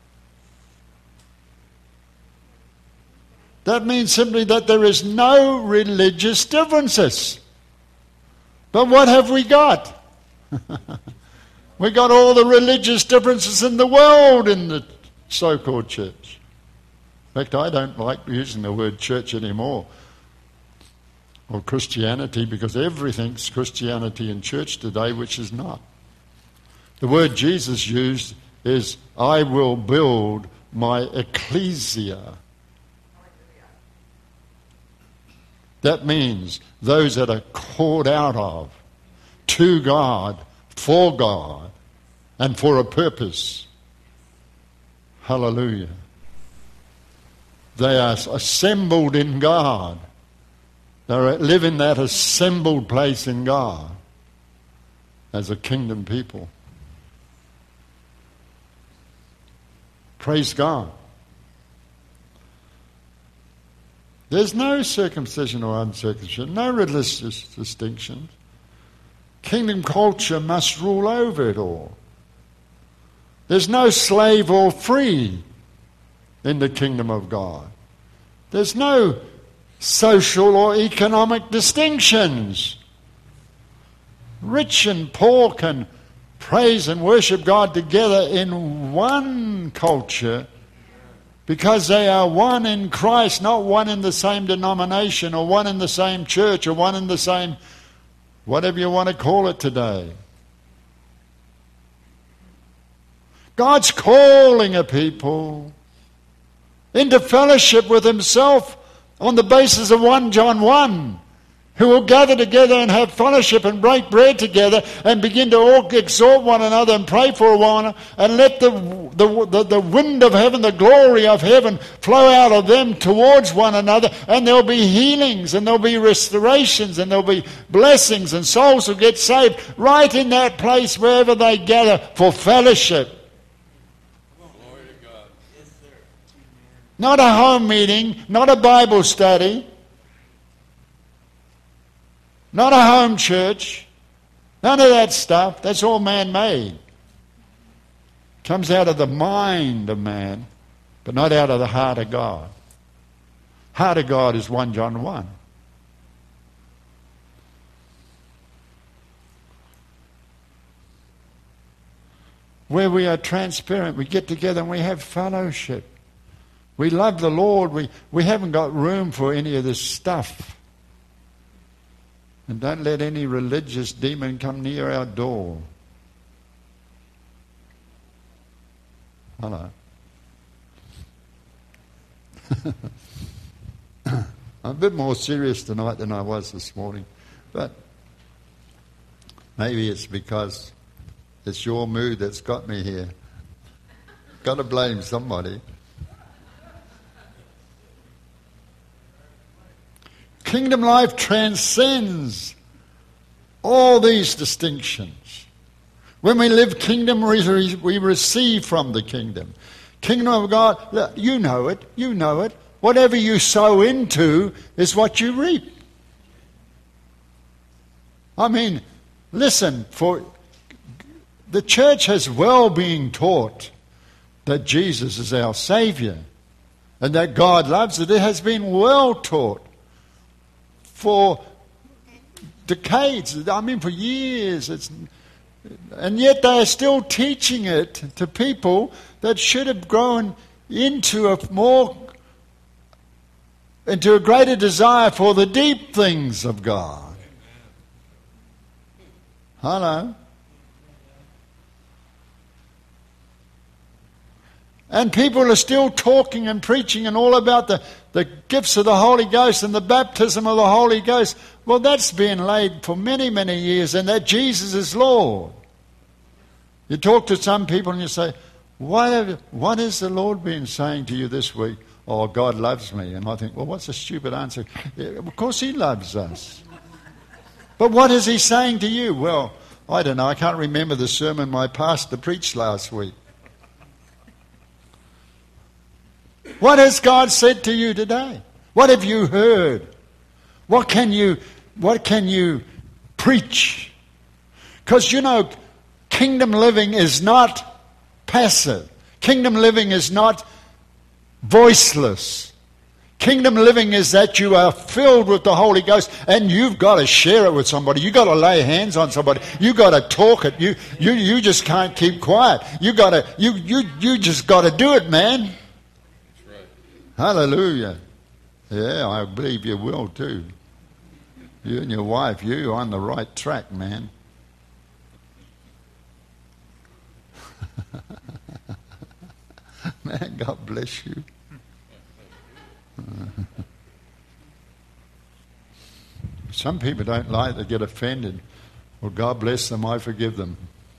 That means simply that there is no religious differences. But what have we got? We got all the religious differences in the world in the so-called church. In fact, I don't like using the word church anymore, or Christianity, because everything's Christianity in church today, which is not. The word Jesus used is, I will build my ecclesia. That means those that are called out of, to God, and for a purpose. Hallelujah. They are assembled in God. They live in that assembled place in God as a kingdom people. Praise God. There's no circumcision or uncircumcision, no religious distinctions. Kingdom culture must rule over it all. There's no slave or free in the kingdom of God. There's no social or economic distinctions. Rich and poor can praise and worship God together in one culture because they are one in Christ, not one in the same denomination or one in the same church or one in the same, whatever you want to call it today. God's calling a people into fellowship with himself on the basis of 1 John 1, who will gather together and have fellowship and break bread together and begin to all exhort one another and pray for one another, and let the wind of heaven, the glory of heaven flow out of them towards one another, and there'll be healings and there'll be restorations and there'll be blessings, and souls will get saved right in that place wherever they gather for fellowship. Not a home meeting, not a Bible study, not a home church, none of that stuff. That's all man-made. Comes out of the mind of man, but not out of the heart of God. Heart of God is 1 John 1. Where we are transparent, we get together and we have fellowship. We love the Lord. We haven't got room for any of this stuff. And don't let any religious demon come near our door. Hello. I'm a bit more serious tonight than I was this morning. But maybe it's because it's your mood that's got me here. Got to blame somebody. Kingdom life transcends all these distinctions. When we live kingdom, we receive from the kingdom. Kingdom of God, you know it, you know it. Whatever you sow into is what you reap. I mean, listen, for the church has well been taught that Jesus is our Saviour and that God loves it. It has been well taught for decades, for years. And yet they are still teaching it to people that should have grown into a greater desire for the deep things of God. Hello. And people are still talking and preaching and all about the gifts of the Holy Ghost and the baptism of the Holy Ghost. Well, that's been laid for many, many years, and that Jesus is Lord. You talk to some people and you say, what has the Lord been saying to you this week? Oh, God loves me. And I think, well, what's a stupid answer? Yeah, of course He loves us. But what is He saying to you? Well, I don't know. I can't remember the sermon my pastor preached last week. What has God said to you today? What have you heard? What can you preach? Because kingdom living is not passive. Kingdom living is not voiceless. Kingdom living is that you are filled with the Holy Ghost and you've got to share it with somebody. You've got to lay hands on somebody. You've got to talk it. You just can't keep quiet. You just got to do it, man. Hallelujah. Yeah, I believe you will too. You and your wife, you're on the right track, man. Man, God bless you. Some people don't like, they get offended. Well, God bless them, I forgive them.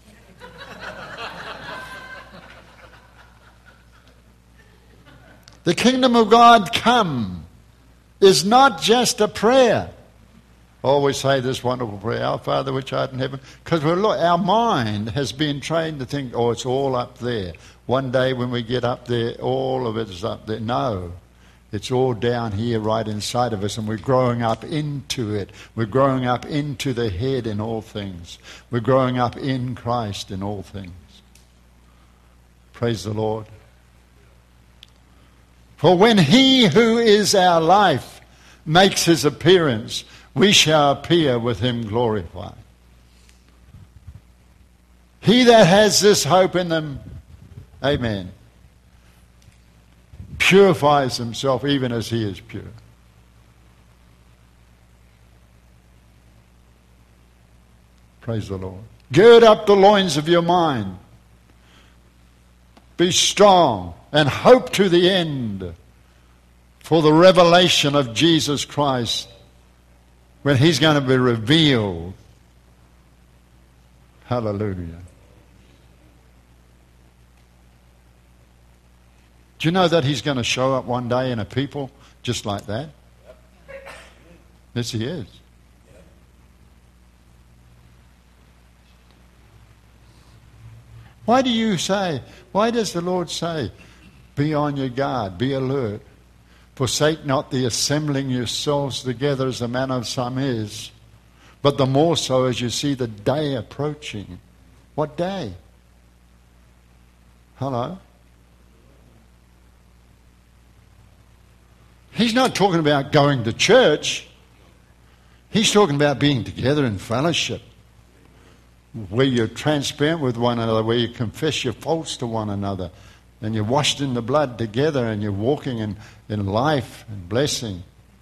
The kingdom of God come is not just a prayer. I always say this wonderful prayer, Our Father which art in heaven, because our mind has been trained to think, oh, it's all up there. One day when we get up there, all of it is up there. No, it's all down here right inside of us, and we're growing up into it. We're growing up into the head in all things. We're growing up in Christ in all things. Praise the Lord. For when He who is our life makes His appearance, we shall appear with Him glorified. He that has this hope in them, amen, purifies himself even as He is pure. Praise the Lord. Gird up the loins of your mind. Be strong and hope to the end for the revelation of Jesus Christ when He's going to be revealed. Hallelujah. Do you know that He's going to show up one day in a people just like that? Yes, He is. Why does the Lord say, be on your guard, be alert, forsake not the assembling yourselves together as the manner of some is, but the more so as you see the day approaching. What day? Hello? He's not talking about going to church. He's talking about being together in fellowship, where you're transparent with one another, where you confess your faults to one another, and you're washed in the blood together, and you're walking in life and blessing.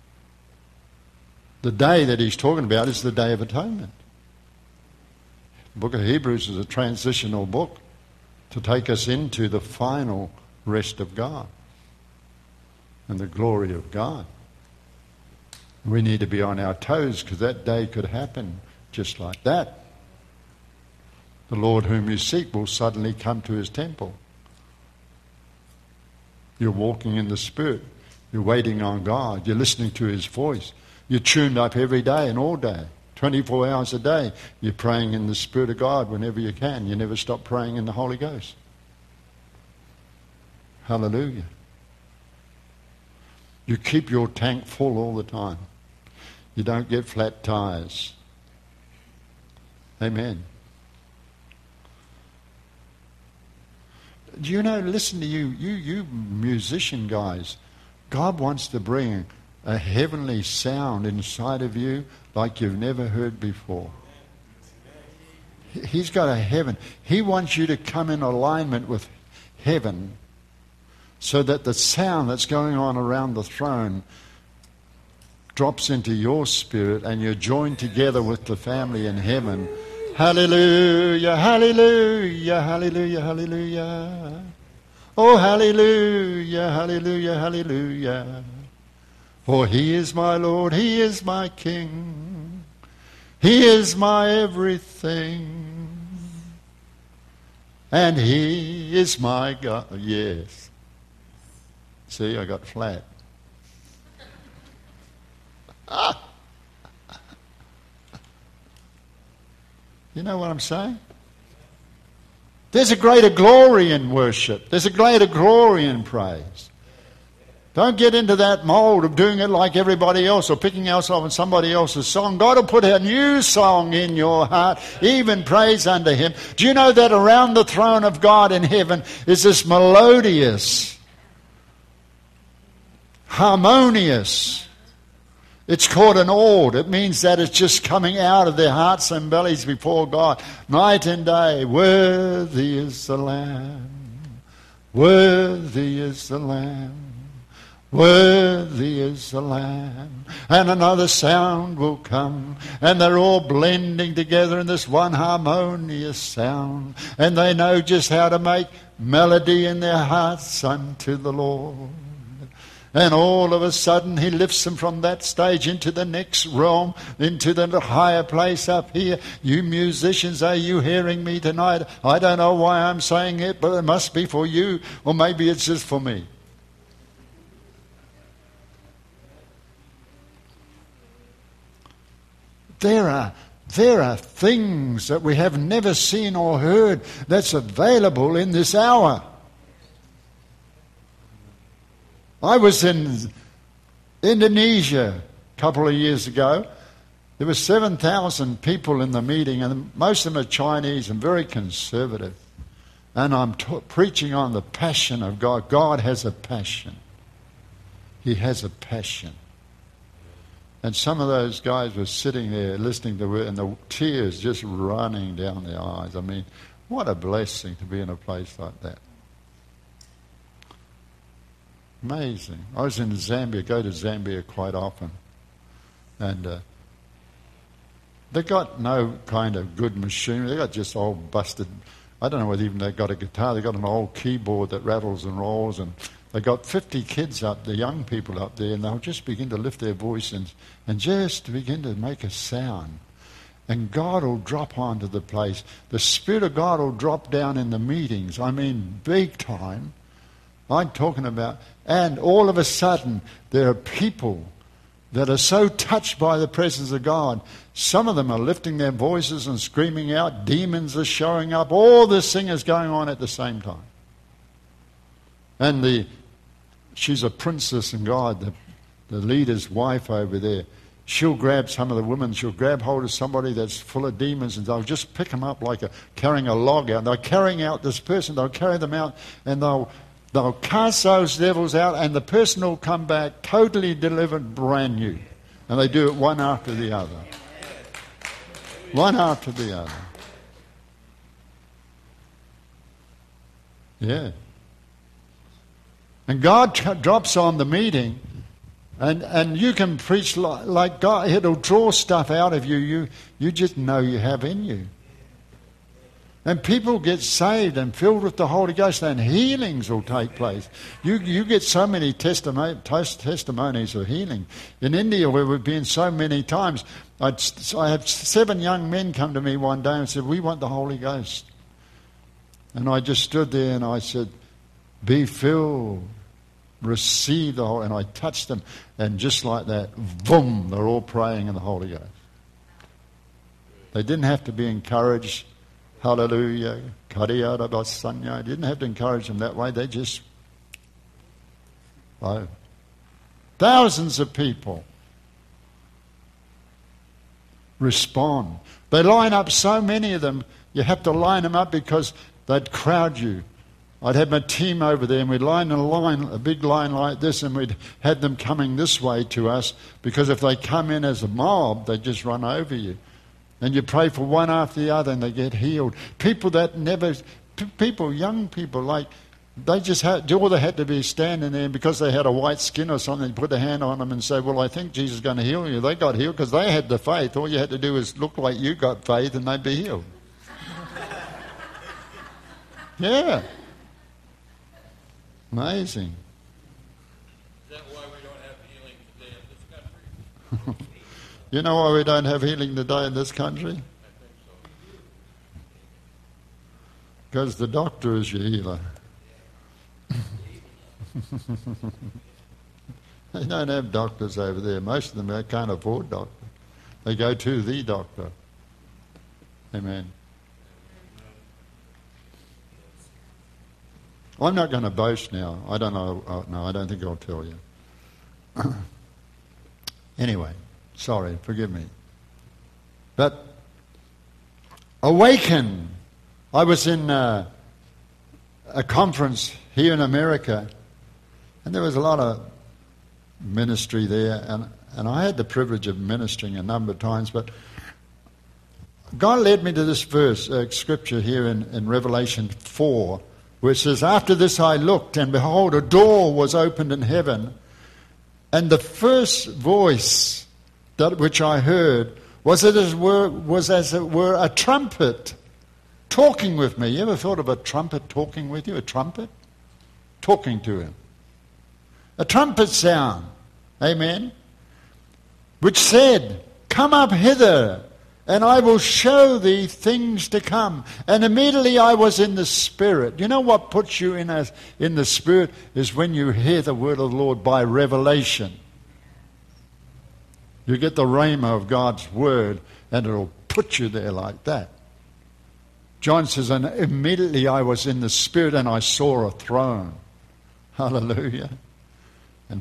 The day that he's talking about is the Day of Atonement. The book of Hebrews is a transitional book to take us into the final rest of God and the glory of God. We need to be on our toes because that day could happen just like that. The Lord whom you seek will suddenly come to His temple. You're walking in the Spirit. You're waiting on God. You're listening to His voice. You're tuned up every day and all day. 24 hours a day. You're praying in the Spirit of God whenever you can. You never stop praying in the Holy Ghost. Hallelujah. You keep your tank full all the time. You don't get flat tires. Amen. Do you know, listen to you musician guys, God wants to bring a heavenly sound inside of you like you've never heard before. He's got a heaven. He wants you to come in alignment with heaven so that the sound that's going on around the throne drops into your spirit and you're joined together with the family in heaven. Hallelujah, hallelujah, hallelujah, hallelujah. Oh, hallelujah, hallelujah, hallelujah. For He is my Lord, He is my King. He is my everything. And He is my God. Yes. See, I got flat. You know what I'm saying? There's a greater glory in worship. There's a greater glory in praise. Don't get into that mold of doing it like everybody else or picking yourself on somebody else's song. God will put a new song in your heart, even praise unto Him. Do you know that around the throne of God in heaven is this melodious, harmonious, it's called an ord. It means that it's just coming out of their hearts and bellies before God. Night and day, worthy is the Lamb. Worthy is the Lamb. Worthy is the Lamb. And another sound will come. And they're all blending together in this one harmonious sound. And they know just how to make melody in their hearts unto the Lord. And all of a sudden He lifts them from that stage into the next realm, into the higher place up here. You musicians, are you hearing me tonight? I don't know why I'm saying it, but it must be for you, or maybe it's just for me. There are things that we have never seen or heard that's available in this hour. I was in Indonesia a couple of years ago. There were 7,000 people in the meeting, and most of them are Chinese and very conservative. And I'm preaching on the passion of God. God has a passion. He has a passion. And some of those guys were sitting there listening to it, and the tears just running down their eyes. I mean, what a blessing to be in a place like that. Amazing. I was in Zambia, go to Zambia quite often. And they got no kind of good machinery. They got just old busted, I don't know whether even they got a guitar. They got an old keyboard that rattles and rolls. And they got 50 kids up there, young people up there, and they'll just begin to lift their voice and just begin to make a sound. And God will drop onto the place. The Spirit of God will drop down in the meetings. I mean, big time. I'm talking about, and all of a sudden, there are people that are so touched by the presence of God. Some of them are lifting their voices and screaming out. Demons are showing up. All this thing is going on at the same time. And she's a princess in God, the leader's wife over there. She'll grab some of the women. She'll grab hold of somebody that's full of demons, and they'll just pick them up like carrying a log out. They're carrying out this person. They'll carry them out, and they'll cast those devils out, and the person will come back totally delivered, brand new. And they do it one after the other. One after the other. Yeah. And God drops on the meeting, and you can preach like God. It'll draw stuff out of you. You just know you have in you. And people get saved and filled with the Holy Ghost, and healings will take place. You get so many testimonies of healing. In India, where we've been so many times, I had 7 young men come to me one day and said, "We want the Holy Ghost." And I just stood there and I said, "Be filled, receive the Holy." And I touched them, and just like that, boom, they're all praying in the Holy Ghost. They didn't have to be encouraged. Hallelujah. Kariyara Basanya. I didn't have to encourage them that way. They just, thousands of people respond. They line up, so many of them, you have to line them up because they'd crowd you. I'd have my team over there, and we'd line in a line, a big line like this, and we'd had them coming this way to us, because if they come in as a mob, they just run over you. And you pray for one after the other, and they get healed. People that never, young people, like, they just had, all they had to be standing there, and because they had a white skin or something, you put a hand on them and say, well, I think Jesus is going to heal you. They got healed because they had the faith. All you had to do is look like you got faith, and they'd be healed. Yeah. Amazing. Is that why we don't have healing today in this country? You know why we don't have healing today in this country? I think so. Because the doctor is your healer. They don't have doctors over there. Most of them they can't afford doctors. They go to the doctor. Amen. I'm not going to boast now. I don't know. No, I don't think I'll tell you. Anyway, sorry, forgive me. But awaken. I was in a conference here in America, and there was a lot of ministry there, and I had the privilege of ministering a number of times, but God led me to this verse, scripture here in Revelation 4, where it says, after this I looked, and behold, a door was opened in heaven, and the first voice that which I heard was as it were a trumpet talking with me. You ever thought of a trumpet talking with you? A trumpet? Talking to him. A trumpet sound. Amen. Which said, come up hither, and I will show thee things to come. And immediately I was in the Spirit. You know what puts you in the Spirit is when you hear the word of the Lord by revelation. You get the rhema of God's word, and it'll put you there like that. John says, and immediately I was in the Spirit, and I saw a throne. Hallelujah. And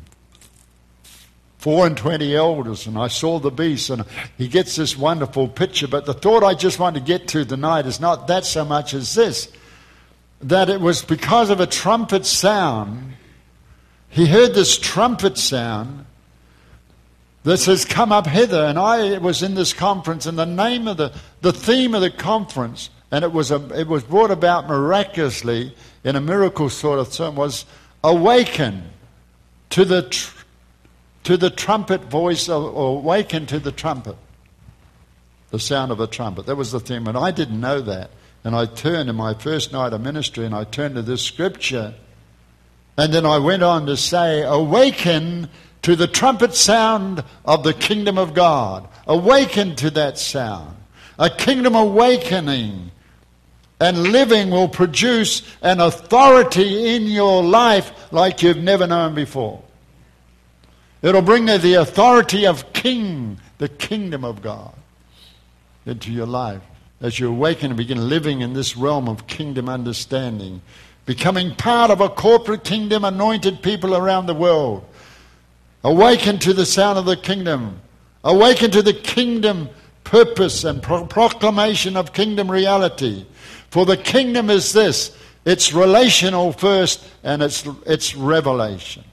24 elders, and I saw the beast, and he gets this wonderful picture. But the thought I just want to get to tonight is not that so much as this, that it was because of a trumpet sound. He heard this trumpet sound that says, come up hither. And I was in this conference, and the name of the theme of the conference, and it was brought about miraculously in a miracle sort of term, was awaken to the trumpet voice, or awaken to the trumpet, the sound of a trumpet. That was the theme, and I didn't know that. And I turned in my first night of ministry, and I turned to this scripture, and then I went on to say, awaken to the trumpet sound of the kingdom of God. Awaken to that sound. A kingdom awakening and living will produce an authority in your life like you've never known before. It'll bring the authority of King, the kingdom of God, into your life as you awaken and begin living in this realm of kingdom understanding, becoming part of a corporate kingdom, anointed people around the world. Awaken to the sound of the kingdom. Awaken to the kingdom purpose and proclamation of kingdom reality. For the kingdom is this: it's relational first, and it's revelation.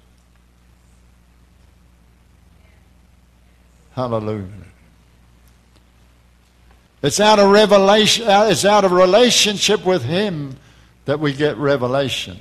Hallelujah. It's out of revelation. It's out of relationship with Him that we get revelation.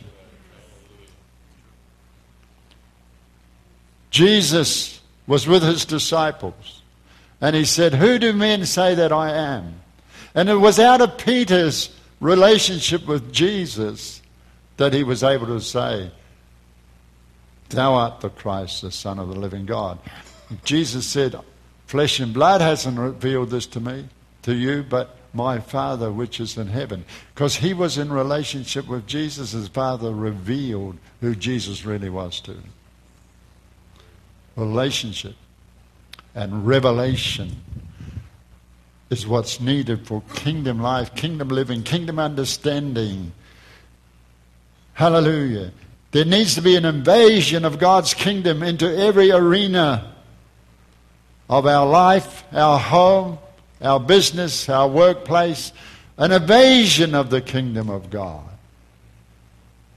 Jesus was with His disciples, and He said, "Who do men say that I am?" And it was out of Peter's relationship with Jesus that he was able to say, "Thou art the Christ, the Son of the living God." Jesus said, "Flesh and blood hasn't revealed this to you, but my Father which is in heaven." Because he was in relationship with Jesus, his Father revealed who Jesus really was to him. Relationship and revelation is what's needed for kingdom life, kingdom living, kingdom understanding. Hallelujah. There needs to be an invasion of God's kingdom into every arena of our life, our home, our business, our workplace. An invasion of the kingdom of God.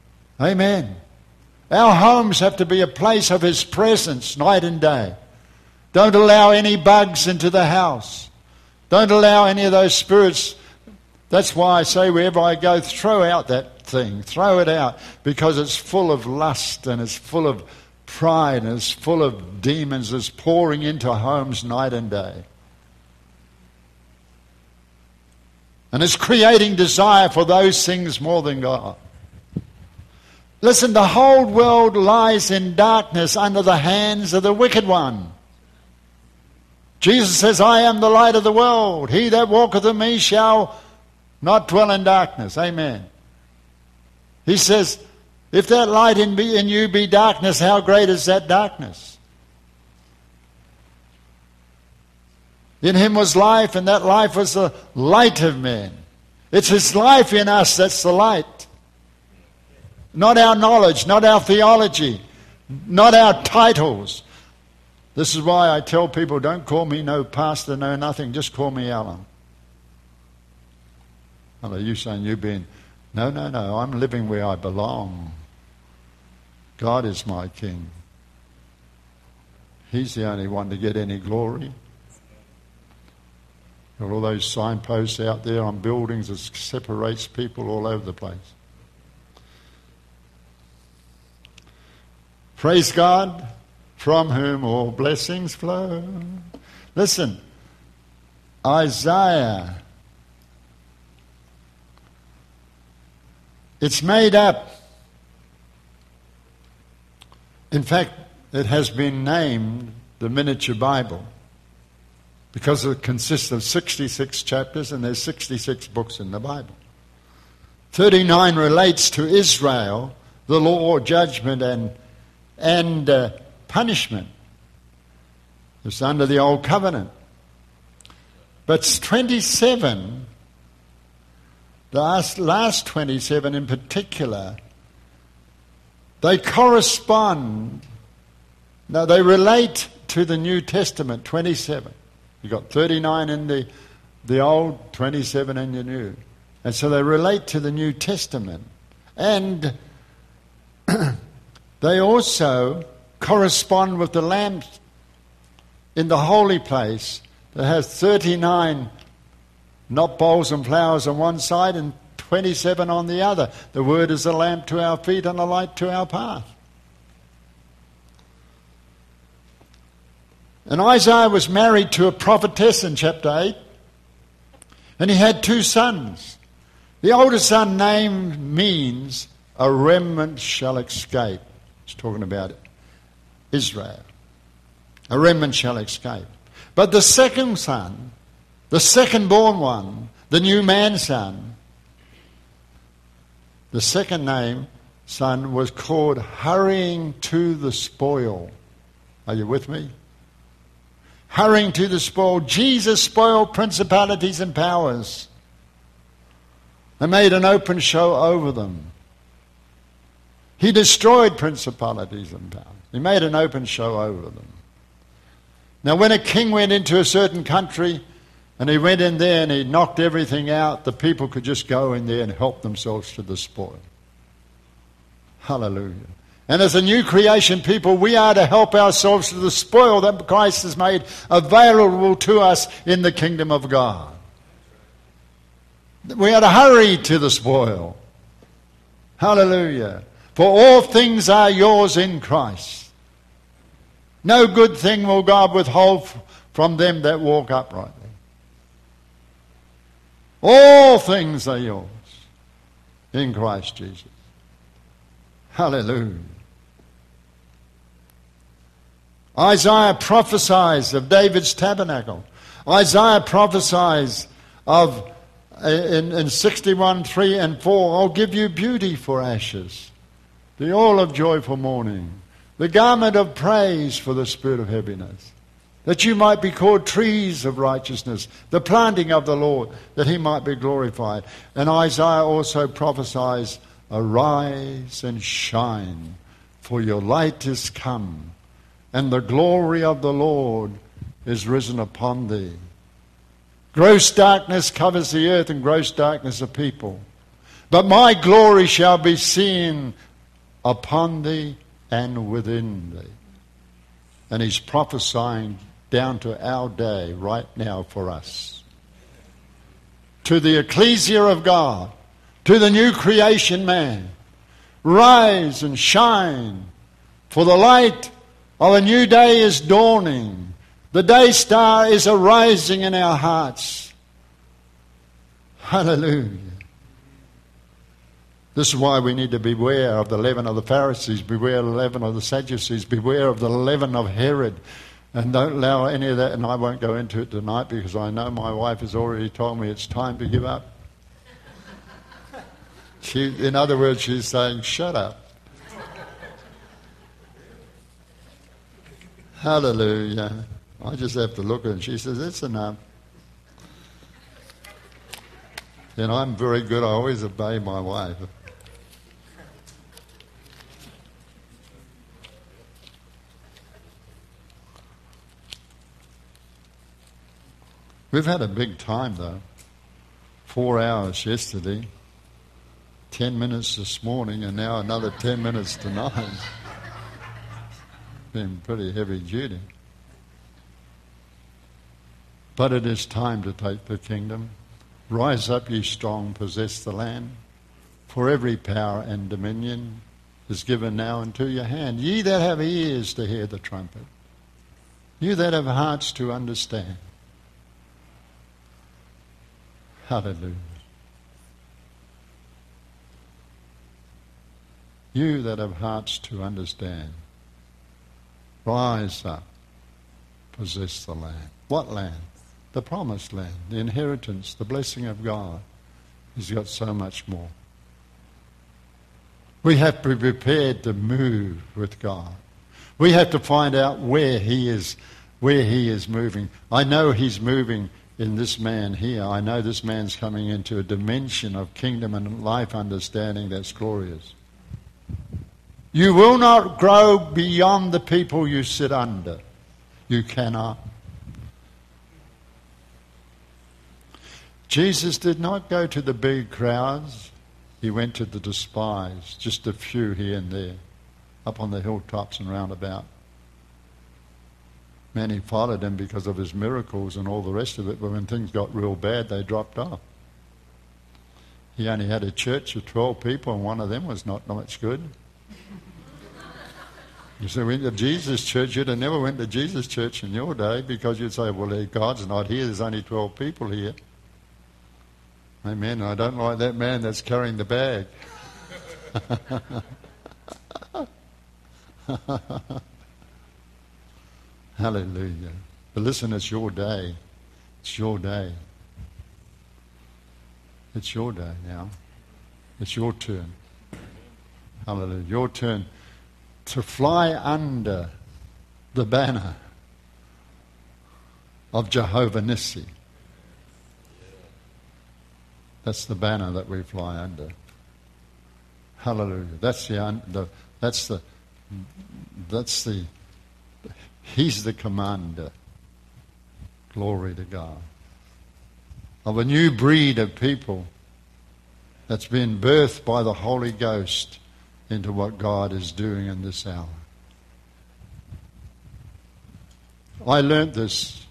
Amen. Our homes have to be a place of His presence night and day. Don't allow any bugs into the house. Don't allow any of those spirits. That's why I say wherever I go, throw out that thing. Throw it out, because it's full of lust and it's full of pride and it's full of demons that's pouring into homes night and day. And it's creating desire for those things more than God. Listen, the whole world lies in darkness under the hands of the wicked one. Jesus says, I am the light of the world. He that walketh in me shall not dwell in darkness. Amen. He says, if that light in you be darkness, how great is that darkness? In Him was life, and that life was the light of men. It's His life in us that's the light. Not our knowledge, not our theology, not our titles. This is why I tell people, don't call me no pastor, no nothing, just call me Alan. Hello, you saying you've been... No, I'm living where I belong. God is my King. He's the only one to get any glory. There are all those signposts out there on buildings that separates people all over the place. Praise God, from whom all blessings flow. Listen, Isaiah, it's made up. In fact, it has been named the Miniature Bible because it consists of 66 chapters and there's 66 books in the Bible. 39 relates to Israel, the law, judgment, and punishment. It's under the Old Covenant. But 27, the last 27 in particular, they correspond, no, they relate to the New Testament, 27. You've got 39 in the Old, 27 in the New. And so they relate to the New Testament. And they also correspond with the lamp in the holy place that has 39 not bowls and flowers on one side and 27 on the other. The word is a lamp to our feet and a light to our path. And Isaiah was married to a prophetess in chapter 8. And he had 2 sons. The oldest son name means a remnant shall escape. It's talking about Israel. A remnant shall escape. But the second son, the second born one, the new man's son, the second name, son, was called hurrying to the spoil. Are you with me? Hurrying to the spoil. Jesus spoiled principalities and powers and made an open show over them. He destroyed principalities and powers. He made an open show over them. Now, when a king went into a certain country and he went in there and he knocked everything out, the people could just go in there and help themselves to the spoil. Hallelujah. And as a new creation people, we are to help ourselves to the spoil that Christ has made available to us in the kingdom of God. We are to hurry to the spoil. Hallelujah. For all things are yours in Christ. No good thing will God withhold from them that walk uprightly. All things are yours in Christ Jesus. Hallelujah. Isaiah prophesies of David's tabernacle. Isaiah prophesies of, in 61:3 and 4, I'll give you beauty for ashes, the oil of joy for mourning, the garment of praise for the spirit of heaviness, that you might be called trees of righteousness, the planting of the Lord, that he might be glorified. And Isaiah also prophesies, arise and shine, for your light is come, and the glory of the Lord is risen upon thee. Gross darkness covers the earth, and gross darkness the people. But my glory shall be seen upon thee and within thee. And he's prophesying down to our day right now for us. To the ecclesia of God, to the new creation man, rise and shine, for the light of a new day is dawning. The day star is arising in our hearts. Hallelujah. This is why we need to beware of the leaven of the Pharisees, beware of the leaven of the Sadducees, beware of the leaven of Herod. And don't allow any of that, and I won't go into it tonight because I know my wife has already told me it's time to give up. In other words, she's saying, shut up. Hallelujah. I just have to look at her and she says, it's enough. And I'm very good. I always obey my wife. We've had a big time, though. 4 hours yesterday, 10 minutes this morning, and now another 10 minutes tonight. Been pretty heavy duty. But it is time to take the kingdom. Rise up, ye strong, possess the land. For every power and dominion is given now into your hand. Ye that have ears to hear the trumpet. You that have hearts to understand. Hallelujah. You that have hearts to understand, rise up, possess the land. What land? The promised land, the inheritance, the blessing of God. He's got so much more. We have to be prepared to move with God. We have to find out where He is moving. I know He's moving in this man here. I know this man's coming into a dimension of kingdom and life understanding that's glorious. You will not grow beyond the people you sit under. You cannot. Jesus did not go to the big crowds. He went to the despised, just a few here and there, up on the hilltops and round about. Many followed him because of his miracles and all the rest of it, but when things got real bad, they dropped off. He only had a church of 12 people, and one of them was not much good. You say, went to Jesus' church. You'd have never went to Jesus' church in your day because you'd say, well, God's not here. There's only 12 people here. Amen. I don't like that man that's carrying the bag. Hallelujah. But listen, it's your day. It's your day. It's your day now. It's your turn. Hallelujah. Your turn to fly under the banner of Jehovah Nissi. That's the banner that we fly under. Hallelujah. He's the commander. Glory to God. Of a new breed of people that's been birthed by the Holy Ghost into what God is doing in this hour. I learnt this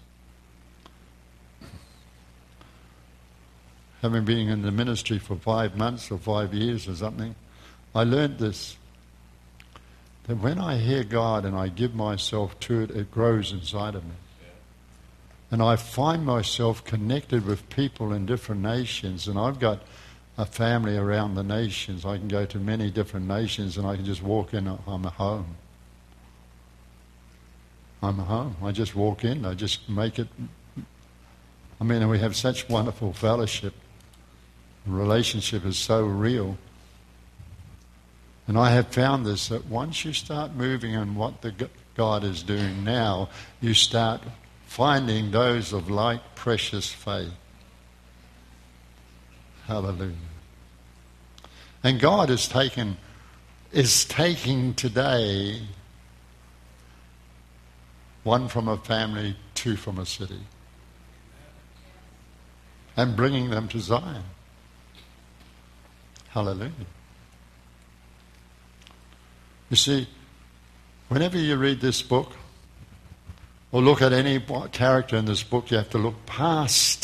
having been in the ministry for 5 months or 5 years or something. I learnt this, that when I hear God and I give myself to it, it grows inside of me. And I find myself connected with people in different nations, and I've got a family around the nations. I can go to many different nations and I can just walk in, I'm home. I'm home. I just walk in, I just make it. I mean, we have such wonderful fellowship. The relationship is so real. And I have found this, that once you start moving on what God is doing now, you start finding those of like precious faith. Hallelujah. And God is taking today one from a family, two from a city, and bringing them to Zion. Hallelujah. You see, whenever you read this book, or look at any character in this book, you have to look past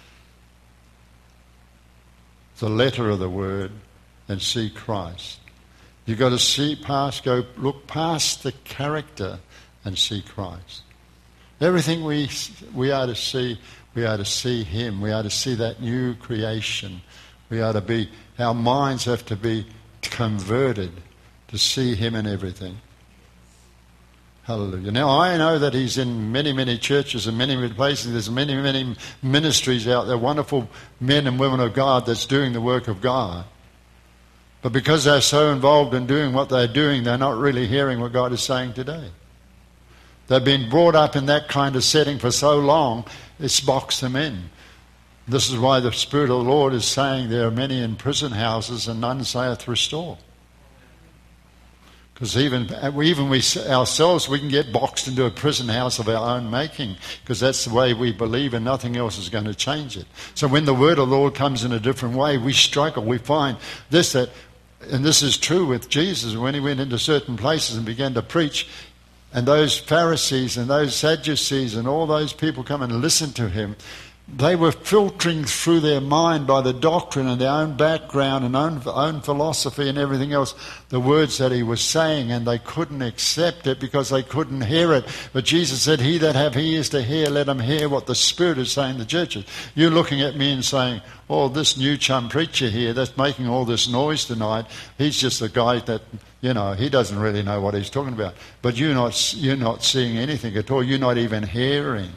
the letter of the word and see Christ. You've got to look past the character and see Christ. Everything we are to see Him. We are to see that new creation. Our minds have to be converted to see Him in everything. Hallelujah. Now, I know that He's in many, many churches and many, many places. There's many, many ministries out there, wonderful men and women of God that's doing the work of God. But because they're so involved in doing what they're doing, they're not really hearing what God is saying today. They've been brought up in that kind of setting for so long, it's boxed them in. This is why the Spirit of the Lord is saying there are many in prison houses and none saith restore. Because even we ourselves, we can get boxed into a prison house of our own making, because that's the way we believe and nothing else is going to change it. So when the word of the Lord comes in a different way, we struggle. We find this, that, and this is true with Jesus. When He went into certain places and began to preach, and those Pharisees and those Sadducees and all those people come and listen to Him, they were filtering through their mind by the doctrine and their own background and own philosophy and everything else, the words that He was saying, and they couldn't accept it because they couldn't hear it. But Jesus said, he that have ears to hear, let him hear what the Spirit is saying to the churches. You're looking at me and saying, oh, this new chum preacher here that's making all this noise tonight, he's just a guy that, he doesn't really know what he's talking about. But you're not seeing anything at all. You're not even hearing.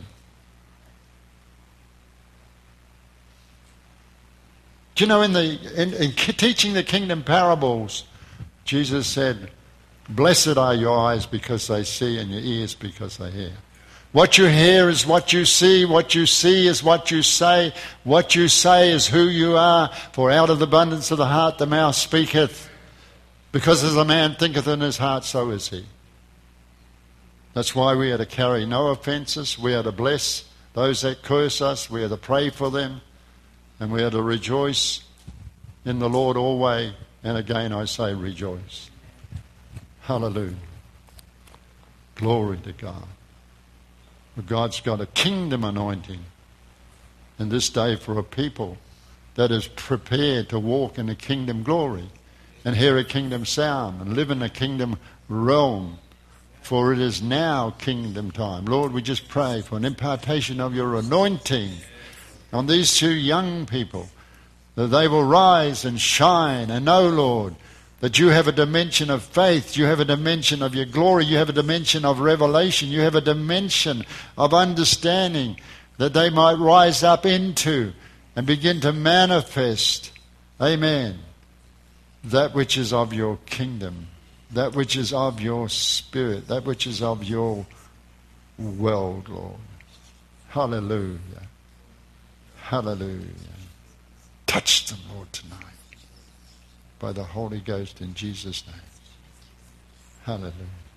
Do you know, in teaching the kingdom parables, Jesus said, blessed are your eyes because they see and your ears because they hear. What you hear is what you see is what you say is who you are, for out of the abundance of the heart the mouth speaketh. Because as a man thinketh in his heart, so is he. That's why we are to carry no offences, we are to bless those that curse us, we are to pray for them, and we are to rejoice in the Lord always. And again I say rejoice. Hallelujah. Glory to God. For God's got a kingdom anointing in this day for a people that is prepared to walk in a kingdom glory and hear a kingdom sound and live in a kingdom realm. For it is now kingdom time. Lord, we just pray for an impartation of your anointing on these two young people, that they will rise and shine and know, Lord, that you have a dimension of faith, you have a dimension of your glory, you have a dimension of revelation, you have a dimension of understanding that they might rise up into and begin to manifest, amen, that which is of your kingdom, that which is of your spirit, that which is of your world, Lord. Hallelujah. Hallelujah. Touch them, Lord, tonight by the Holy Ghost in Jesus' name. Hallelujah.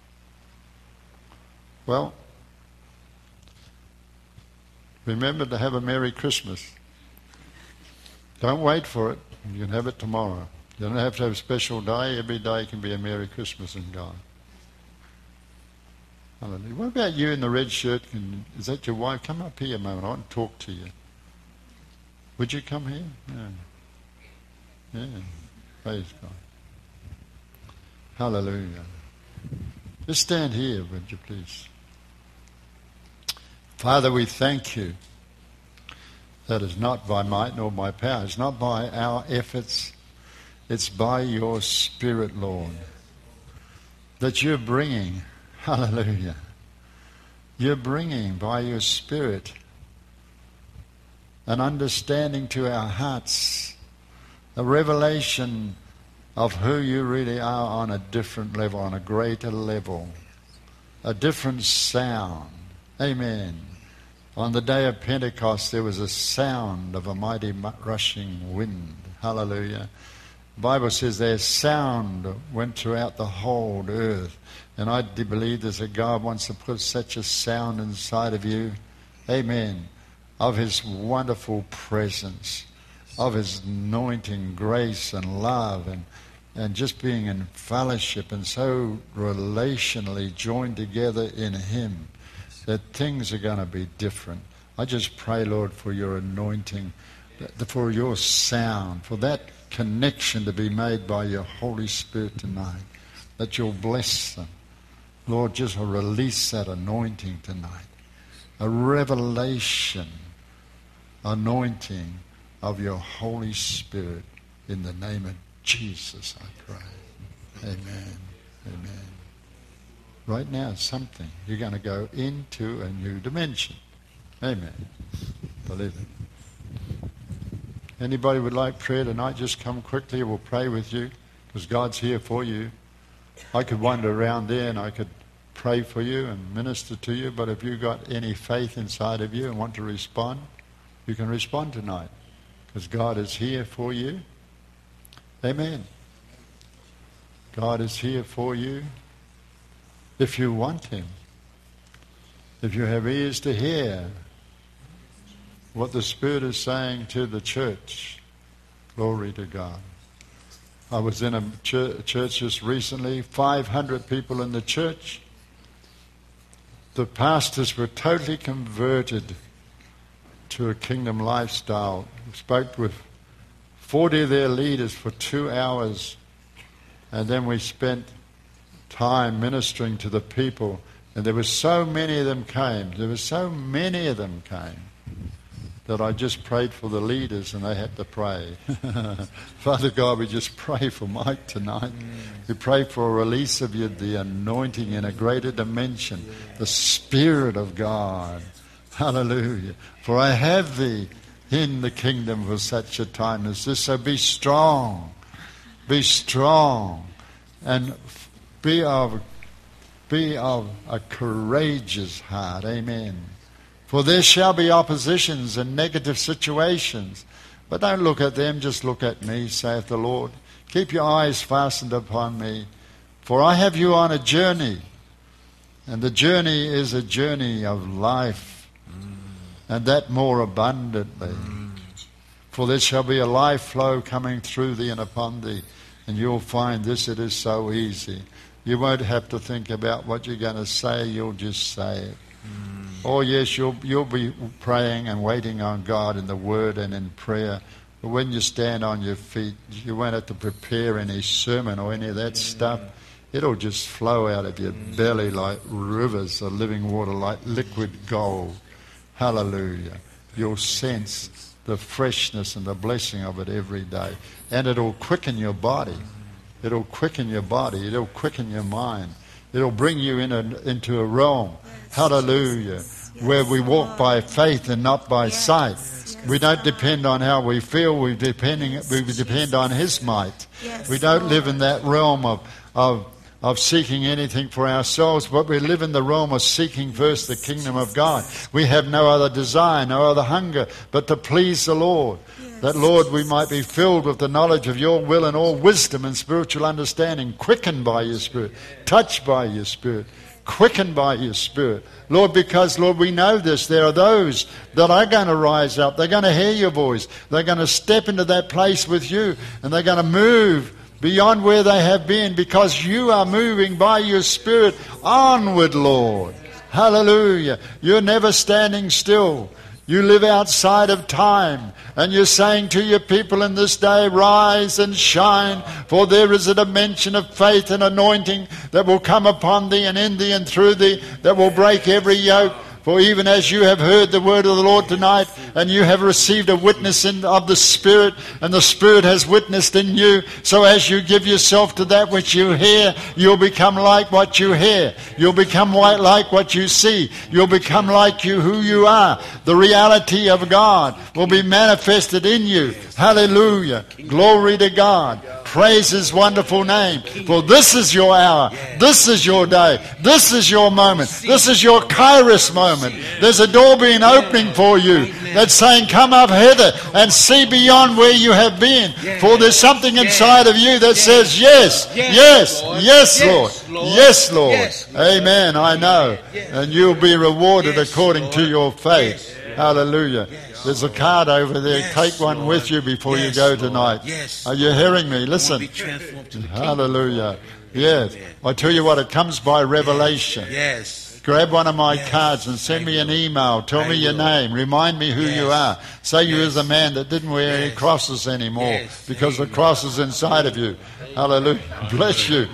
Well, remember to have a Merry Christmas. Don't wait for it. You can have it tomorrow. You don't have to have a special day. Every day can be a Merry Christmas in God. Hallelujah. What about you in the red shirt? Is that your wife? Come up here a moment. I want to talk to you. Would you come here? Yeah. Praise God. Hallelujah. Just stand here, would you please? Father, we thank you that it's not by might nor by power. It's not by our efforts. It's by your Spirit, Lord, that you're bringing, hallelujah, you're bringing by your Spirit an understanding to our hearts, a revelation of who you really are on a different level, on a greater level, a different sound. Amen. On the day of Pentecost, there was a sound of a mighty rushing wind. Hallelujah. The Bible says their sound went throughout the whole earth. And I do believe that God wants to put such a sound inside of you. Amen. Of his wonderful presence, of his anointing, grace and love and and just being in fellowship and so relationally joined together in Him that things are going to be different. I just pray, Lord, for your anointing, for your sound, for that connection to be made by your Holy Spirit tonight, that you'll bless them. Lord, just release that anointing tonight, a revelation anointing of your Holy Spirit. In the name of Jesus, I pray. Amen. Amen. Right now, it's something. You're going to go into a new dimension. Amen. Believe it. Anybody would like prayer tonight, just come quickly. We'll pray with you because God's here for you. I could wander around there and I could pray for you and minister to you, but if you've got any faith inside of you and want to respond, you can respond tonight because God is here for you. Amen. God is here for you if you want Him. If you have ears to hear what the Spirit is saying to the church. Glory to God. I was in a church just recently, 500 people in the church. The pastors were totally converted to a kingdom lifestyle. I spoke with 40 of their leaders for 2 hours, and then we spent time ministering to the people, and there were so many of them came. That I just prayed for the leaders and they had to pray. Father God, we just pray for Mike tonight. We pray for a release of you, the anointing in a greater dimension, the Spirit of God. Hallelujah. For I have thee in the kingdom for such a time as this. So be strong, and be of a courageous heart. Amen. For there shall be oppositions and negative situations. But don't look at them, just look at me, saith the Lord. Keep your eyes fastened upon me. For I have you on a journey. And the journey is a journey of life. And that more abundantly. For there shall be a life flow coming through thee and upon thee. And you'll find this, it is so easy. You won't have to think about what you're going to say, you'll just say it. Oh yes, you'll be praying and waiting on God in the Word and in prayer. But when you stand on your feet, you won't have to prepare any sermon or any of that stuff. It'll just flow out of your belly like rivers of living water, like liquid gold. Hallelujah. You'll sense the freshness and the blessing of it every day. And it'll quicken your body. It'll quicken your body. It'll quicken your mind. It'll bring you into a realm. Hallelujah. Where we walk by faith and not by sight. We don't depend on how we feel. We depend on His might. We don't live in that realm of seeking anything for ourselves, but we live in the realm of seeking first the kingdom of God. We have no other desire, no other hunger, but to please the Lord. That, Lord, we might be filled with the knowledge of your will and all wisdom and spiritual understanding, quickened by your Spirit, touched by your Spirit, quickened by your Spirit. Lord, because, Lord, we know this. There are those that are going to rise up. They're going to hear your voice. They're going to step into that place with you, and they're going to move beyond where they have been because you are moving by your Spirit onward, Lord. Hallelujah. You're never standing still. You live outside of time, and you're saying to your people in this day, rise and shine, for there is a dimension of faith and anointing that will come upon thee and in thee and through thee that will break every yoke. For even as you have heard the word of the Lord tonight, and you have received a witness of the Spirit, and the Spirit has witnessed in you, so as you give yourself to that which you hear, you'll become like what you hear. You'll become like what you see. You'll become like who you are. The reality of God will be manifested in you. Hallelujah. Glory to God. Praise His wonderful name. For this is your hour. This is your day. This is your moment. This is your Kairos moment. There's a door being opening for you that's saying, come up hither and see beyond where you have been. For there's something inside of you that says, yes, yes, yes, Lord. Yes, Lord. Amen, I know. And you'll be rewarded according to your faith. Hallelujah. There's a card over there. Take one with you before you go tonight. Are you hearing me? Listen. Hallelujah. Yes. I tell you what, it comes by revelation. Grab one of my cards and send me an email. Tell me your name. Remind me who you are. Say you was a man that didn't wear any crosses anymore because the cross is inside of you. Hallelujah. Bless you.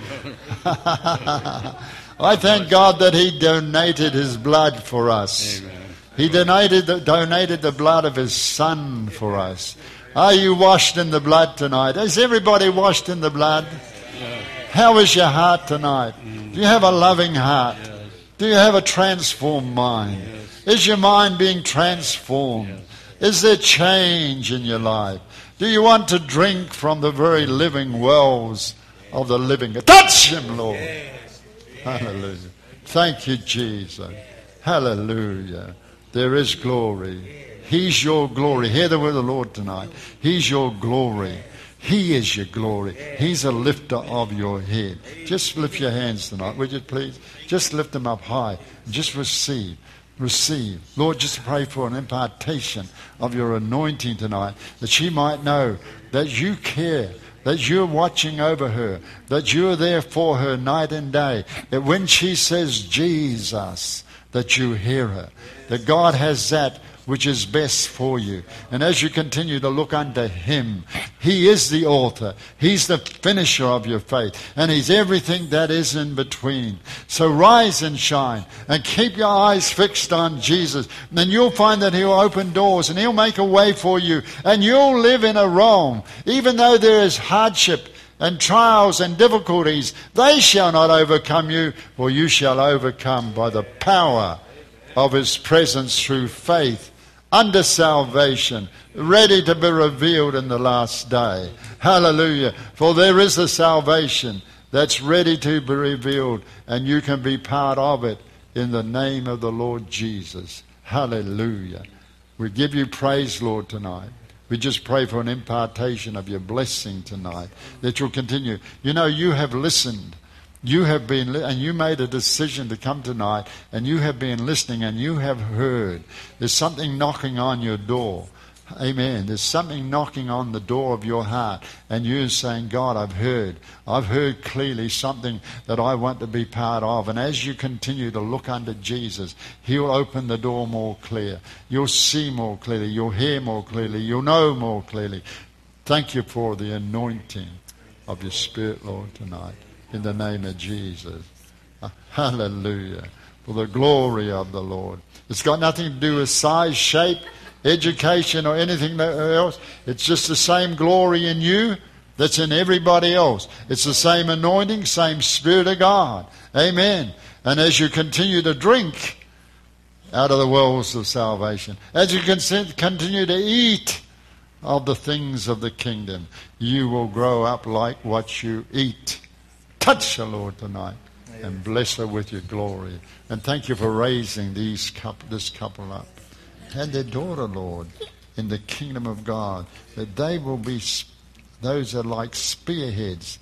I thank God that He donated His blood for us. Amen. He donated the blood of His Son for us. Are you washed in the blood tonight? Is everybody washed in the blood? Yes. How is your heart tonight? Do you have a loving heart? Yes. Do you have a transformed mind? Yes. Is your mind being transformed? Yes. Is there change in your life? Do you want to drink from the very living wells of the living God? Touch Him, Lord. Yes. Hallelujah. Thank you, Jesus. Hallelujah. There is glory. He's your glory. Hear the word of the Lord tonight. He's your glory. He is your glory. He's a lifter of your head. Just lift your hands tonight, would you please? Just lift them up high. Just receive. Receive. Lord, just pray for an impartation of your anointing tonight, that she might know that you care, that you're watching over her, that you're there for her night and day, that when she says Jesus, that you hear her, that God has that which is best for you. And as you continue to look unto Him, He is the author. He's the finisher of your faith. And He's everything that is in between. So rise and shine and keep your eyes fixed on Jesus. And then you'll find that He'll open doors and He'll make a way for you. And you'll live in a Rome. Even though there is hardship and trials and difficulties, they shall not overcome you, for you shall overcome by the power of His presence through faith under salvation, ready to be revealed in the last day. Hallelujah. For there is a salvation that's ready to be revealed, and you can be part of it in the name of the Lord Jesus. Hallelujah. We give you praise, Lord, tonight. We just pray for an impartation of your blessing tonight, that you'll continue. You know, you have listened. You have been, and you made a decision to come tonight, and you have been listening, and you have heard. There's something knocking on your door. Amen. There's something knocking on the door of your heart, and you're saying, God, I've heard. I've heard clearly something that I want to be part of. And as you continue to look unto Jesus, He'll open the door more clear. You'll see more clearly. You'll hear more clearly. You'll know more clearly. Thank you for the anointing of your Spirit, Lord, tonight. In the name of Jesus. Hallelujah. For the glory of the Lord. It's got nothing to do with size, shape, education, or anything else. It's just the same glory in you that's in everybody else. It's the same anointing, same Spirit of God. Amen. And as you continue to drink out of the wells of salvation, as you continue to eat of the things of the kingdom, you will grow up like what you eat. Touch her, Lord, tonight, and bless her with your glory. And thank you for raising this couple up. And their daughter, Lord, in the kingdom of God, that they will be those that are like spearheads,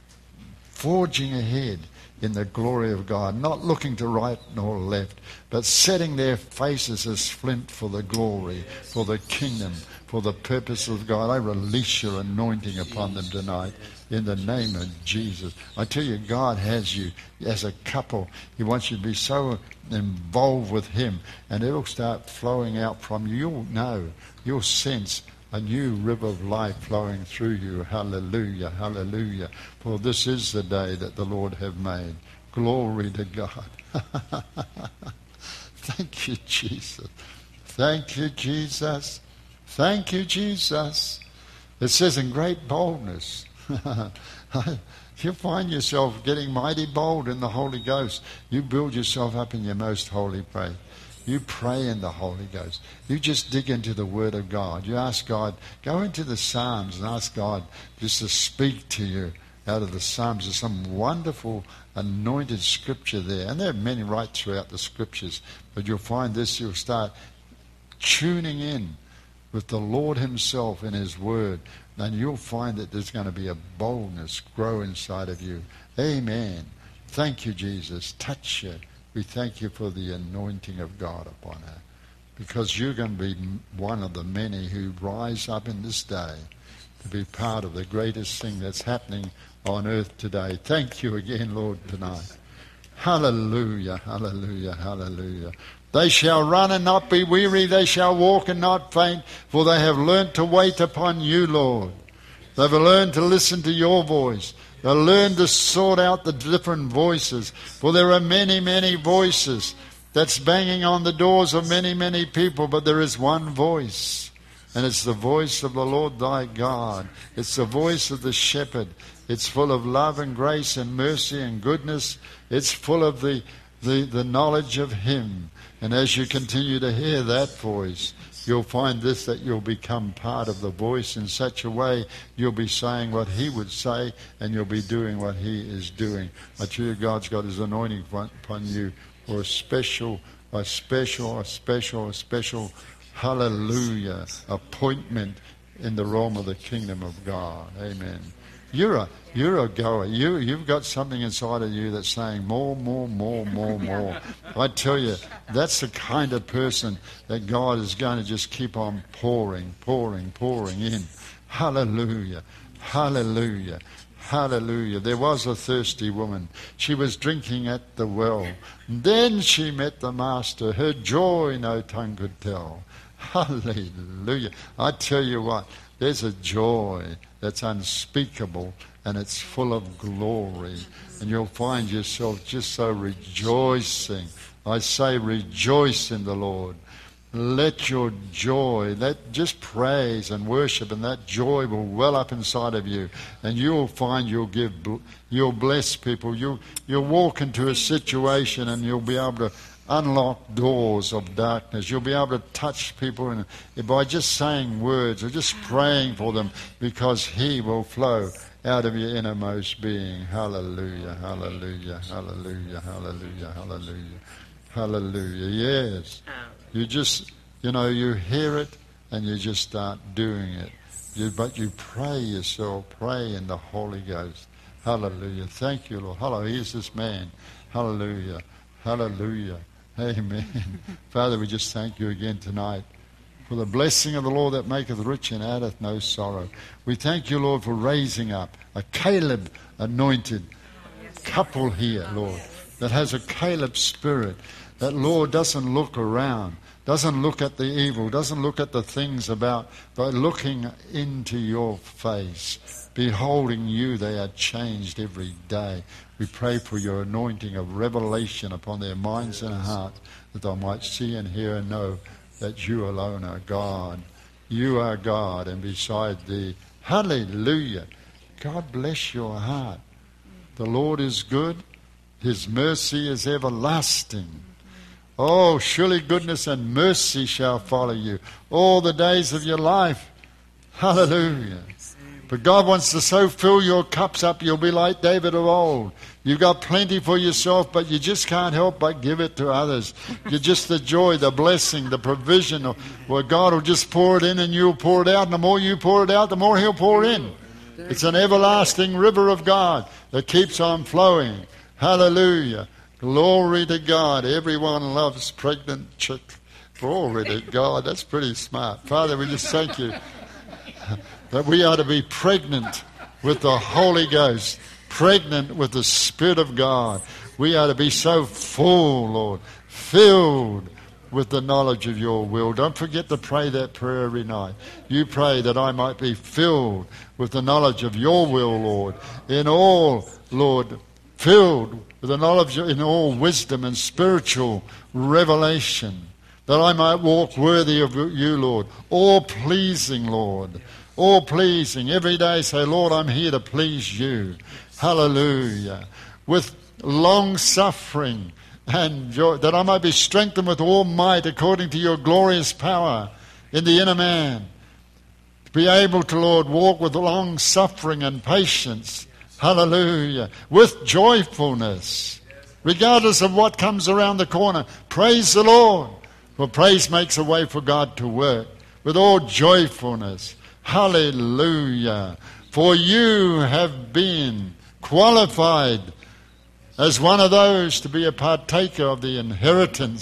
forging ahead in the glory of God, not looking to right nor left, but setting their faces as flint for the glory, for the kingdom, for the purpose of God. I release your anointing upon them tonight in the name of Jesus. I tell you, God has you as a couple. He wants you to be so involved with Him, and it'll start flowing out from you. You'll know, you'll sense a new river of life flowing through you. Hallelujah, hallelujah. For this is the day that the Lord have made. Glory to God. Thank you, Jesus. Thank you, Jesus. Thank you, Jesus. It says in great boldness. You find yourself getting mighty bold in the Holy Ghost. You build yourself up in your most holy faith. You pray in the Holy Ghost. You just dig into the Word of God. You ask God, go into the Psalms and ask God just to speak to you out of the Psalms. There's some wonderful anointed scripture there. And there are many right throughout the scriptures. But you'll find this, you'll start tuning in with the Lord Himself in His Word. And you'll find that there's going to be a boldness grow inside of you. Amen. Thank you, Jesus. Touch her. We thank you for the anointing of God upon her. because you're going to be one of the many who rise up in this day to be part of the greatest thing that's happening on earth today. Thank you again, Lord, tonight. Hallelujah, hallelujah, hallelujah. They shall run and not be weary. They shall walk and not faint, for they have learnt to wait upon you, Lord. They've learned to listen to your voice. They've learned to sort out the different voices, for there are many, many voices that's banging on the doors of many, many people, but there is one voice, and it's the voice of the Lord thy God. It's the voice of the shepherd. It's full of love and grace and mercy and goodness. It's full of the knowledge of him. And as you continue to hear that voice, you'll find this, that you'll become part of the voice in such a way you'll be saying what he would say, and you'll be doing what he is doing. I tell you, God's got his anointing upon you for a special, hallelujah, appointment in the realm of the kingdom of God. Amen. You're a goer. You've got something inside of you that's saying more. I tell you, that's the kind of person that God is going to just keep on pouring in. Hallelujah. Hallelujah. Hallelujah. There was a thirsty woman. She was drinking at the well. Then she met the Master. Her joy no tongue could tell. Hallelujah. I tell you what, there's a joy that's unspeakable, and it's full of glory. And you'll find yourself just so rejoicing. I say rejoice in the Lord. Let your joy, just praise and worship, and that joy will well up inside of you. And you'll find you'll bless people. You'll walk into a situation and you'll be able to unlock doors of darkness. You'll be able to touch people and by just saying words or just praying for them, because he will flow out of your innermost being. Hallelujah, hallelujah, hallelujah, hallelujah, hallelujah, hallelujah. Yes. You just, you hear it and you just start doing it. But you pray yourself, pray in the Holy Ghost. Hallelujah. Thank you, Lord. Hello, here's this man. Hallelujah. Hallelujah. Amen. Father, we just thank you again tonight for the blessing of the Lord that maketh rich and addeth no sorrow. We thank you, Lord, for raising up a Caleb anointed couple here, Lord, that has a Caleb spirit, that, Lord, doesn't look around, doesn't look at the evil, doesn't look at the things about, but looking into your face. Beholding you, they are changed every day. We pray for your anointing of revelation upon their minds and hearts, that they might see and hear and know that you alone are God. You are God, and beside thee, hallelujah. God bless your heart. The Lord is good. His mercy is everlasting. Oh, surely goodness and mercy shall follow you all the days of your life. Hallelujah. But God wants to so fill your cups up, you'll be like David of old. You've got plenty for yourself, but you just can't help but give it to others. You're just the joy, the blessing, the provision, where God will just pour it in and you'll pour it out. And the more you pour it out, the more he'll pour in. It's an everlasting river of God that keeps on flowing. Hallelujah. Glory to God. Everyone loves pregnant chicks. Glory to God. That's pretty smart. Father, we just thank you that we are to be pregnant with the Holy Ghost, pregnant with the Spirit of God. We are to be so full, Lord, filled with the knowledge of your will. Don't forget to pray that prayer every night. You pray that I might be filled with the knowledge of your will, Lord, in all, Lord, filled with the knowledge in all wisdom and spiritual revelation, that I might walk worthy of you, Lord, all pleasing, Lord, all pleasing. Every day say, Lord, I'm here to please you. Hallelujah. With long suffering and joy, that I might be strengthened with all might according to your glorious power in the inner man. To be able to, Lord, walk with long suffering and patience. Hallelujah. With joyfulness. Regardless of what comes around the corner. Praise the Lord. For praise makes a way for God to work. With all joyfulness. Hallelujah. For you have been qualified as one of those to be a partaker of the inheritance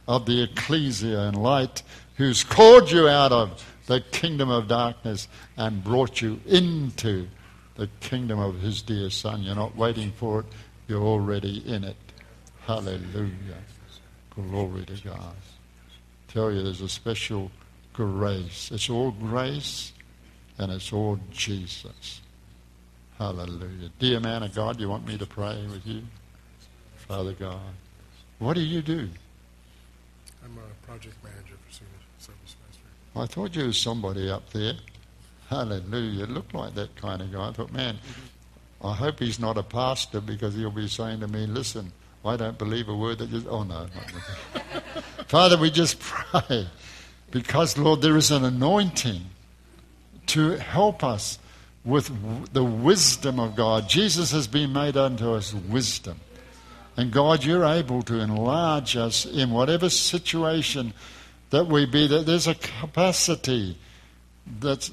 of the ecclesia and light, who's called you out of the kingdom of darkness and brought you into the kingdom of his dear Son. You're not waiting for it, you're already in it. Hallelujah. Glory to God. Tell you there's a special grace. It's all grace and it's all Jesus. Hallelujah. Dear man of God, you want me to pray with you? Father God, what do you do? I'm a project manager for Service Master. I thought you were somebody up there. Hallelujah. It looked like that kind of guy. I thought, man, I hope he's not a pastor, because he'll be saying to me, listen, I don't believe a word that you... Oh, no. Father, we just pray because, Lord, there is an anointing to help us with the wisdom of God. Jesus has been made unto us wisdom. And God, you're able to enlarge us in whatever situation that we be. That there's a capacity that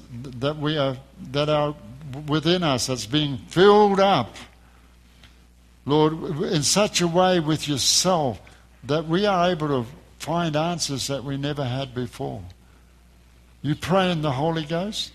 are within us that's being filled up, Lord, in such a way with yourself that we are able to find answers that we never had before. You pray in the Holy Ghost?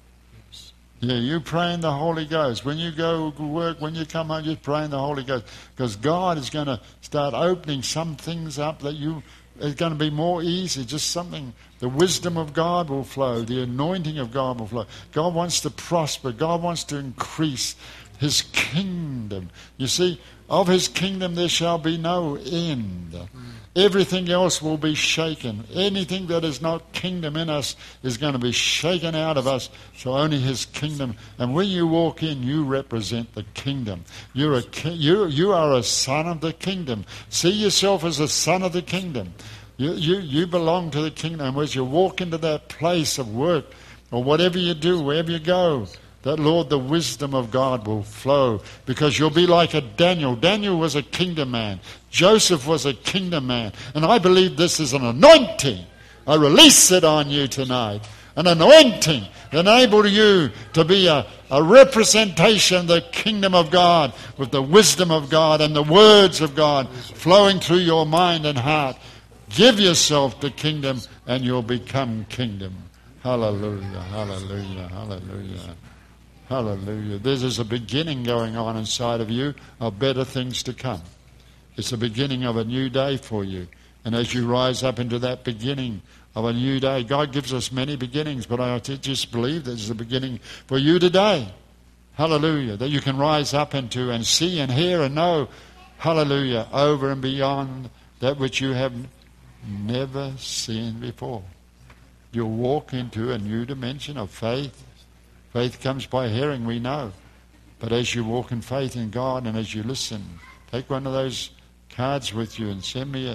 Yeah, you pray in the Holy Ghost. When you go to work, when you come home, you pray in the Holy Ghost. Because God is going to start opening some things up that it's going to be more easy. Just something, the wisdom of God will flow. The anointing of God will flow. God wants to prosper. God wants to increase his kingdom. You see, of his kingdom there shall be no end. Everything else will be shaken. Anything that is not kingdom in us is going to be shaken out of us. So only his kingdom. And when you walk in, you represent the kingdom. You are a son of the kingdom. See yourself as a son of the kingdom. You belong to the kingdom. And as you walk into that place of work, or whatever you do, wherever you go, that, Lord, the wisdom of God will flow, because you'll be like a Daniel. Daniel was a kingdom man. Joseph was a kingdom man. And I believe this is an anointing. I release it on you tonight. An anointing that enable you to be a representation of the kingdom of God, with the wisdom of God and the words of God flowing through your mind and heart. Give yourself to kingdom and you'll become kingdom. Hallelujah, hallelujah, hallelujah. Hallelujah. There's a beginning going on inside of you of better things to come. It's the beginning of a new day for you. And as you rise up into that beginning of a new day, God gives us many beginnings, but I just believe there's a beginning for you today. Hallelujah. That you can rise up into and see and hear and know, hallelujah, over and beyond that which you have never seen before. You'll walk into a new dimension of faith. Faith comes by hearing, we know. But as you walk in faith in God and as you listen, take one of those cards with you and send me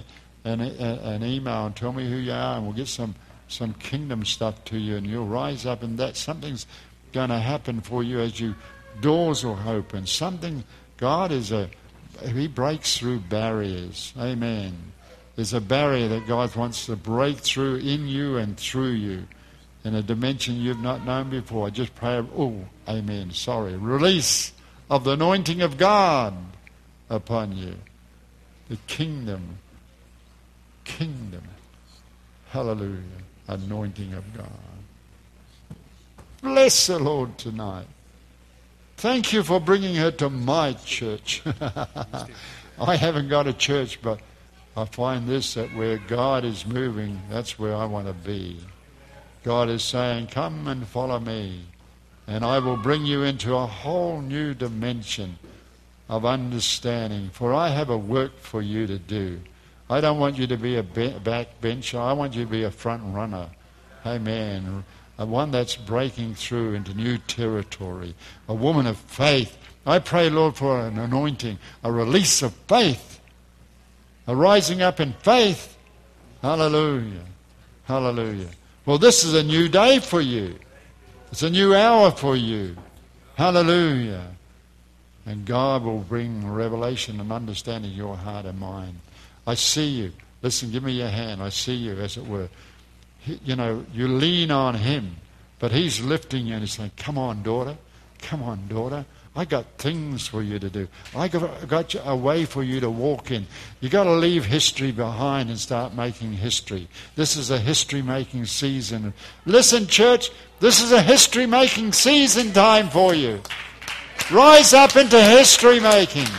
an email and tell me who you are, and we'll get some kingdom stuff to you, and you'll rise up, and that something's going to happen for you as you, doors will open. Something, God he breaks through barriers. Amen. There's a barrier that God wants to break through in you and through you, in a dimension you've not known before. Just pray, release of the anointing of God upon you. The kingdom, hallelujah, anointing of God. Bless the Lord tonight. Thank you for bringing her to my church. I haven't got a church, but I find this, that where God is moving, that's where I want to be. God is saying, come and follow me, and I will bring you into a whole new dimension of understanding, for I have a work for you to do. I don't want you to be a backbencher. I want you to be a front runner. Amen. One that's breaking through into new territory. A woman of faith. I pray, Lord, for an anointing, a release of faith, a rising up in faith. Hallelujah. Hallelujah. Well, this is a new day for you. It's a new hour for you. Hallelujah. And God will bring revelation and understanding in your heart and mind. I see you. Listen, give me your hand. I see you, as it were. You lean on him, but he's lifting you and he's saying, come on, daughter. Come on, daughter. I got things for you to do. I got a way for you to walk in. You got to leave history behind and start making history. This is a history-making season. Listen, church, this is a history-making season time for you. Rise up into history-making.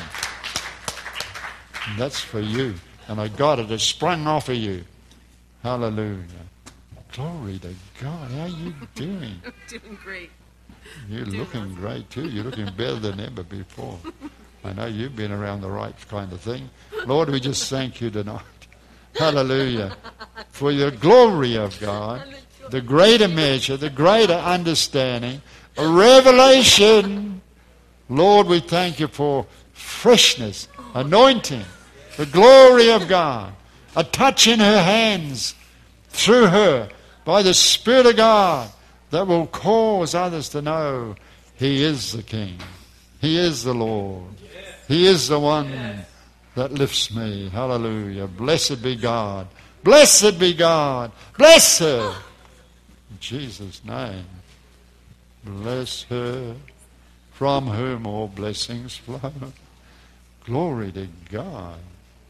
And that's for you. And I got it. It sprung off of you. Hallelujah. Glory to God. How are you doing? I'm doing great. You're looking great too. You're looking better than ever before. I know you've been around the right kind of thing. Lord, we just thank you tonight. Hallelujah. For the glory of God, the greater measure, the greater understanding, a revelation. Lord, we thank you for freshness, anointing, the glory of God, a touch in her hands through her by the Spirit of God that will cause others to know He is the King. He is the Lord. He is the one that lifts me. Hallelujah. Blessed be God. Blessed be God. Bless her. In Jesus' name. Bless her, from whom all blessings flow. Glory to God.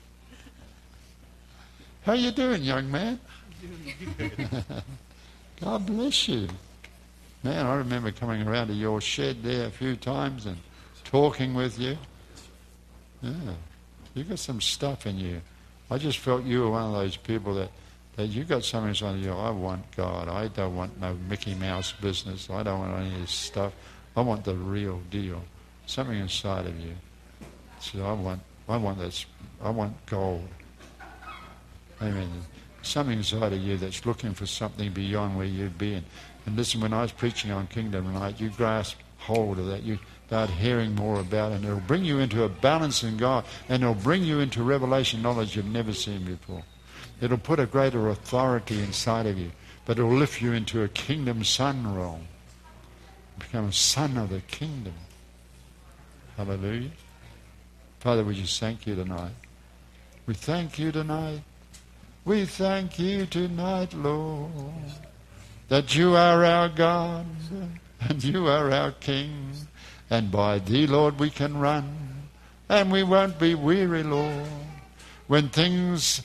How you doing, young man? God bless you. Man, I remember coming around to your shed there a few times and talking with you. Yeah, you got some stuff in you. I just felt you were one of those people that you got something inside you. I want God. I don't want no Mickey Mouse business. I don't want any of this stuff. I want the real deal. Something inside of you. So I want this. I want gold. Amen. Something inside of you that's looking for something beyond where you've been. And listen, when I was preaching on Kingdom tonight, you grasp hold of that. You start hearing more about it. And it'll bring you into a balance in God. And it'll bring you into revelation knowledge you've never seen before. It'll put a greater authority inside of you. But it'll lift you into a kingdom son role. Become a son of the kingdom. Hallelujah. Father, we just thank you tonight. We thank you tonight. We thank you tonight, Lord, that you are our God and you are our King. And by thee, Lord, we can run and we won't be weary, Lord. When things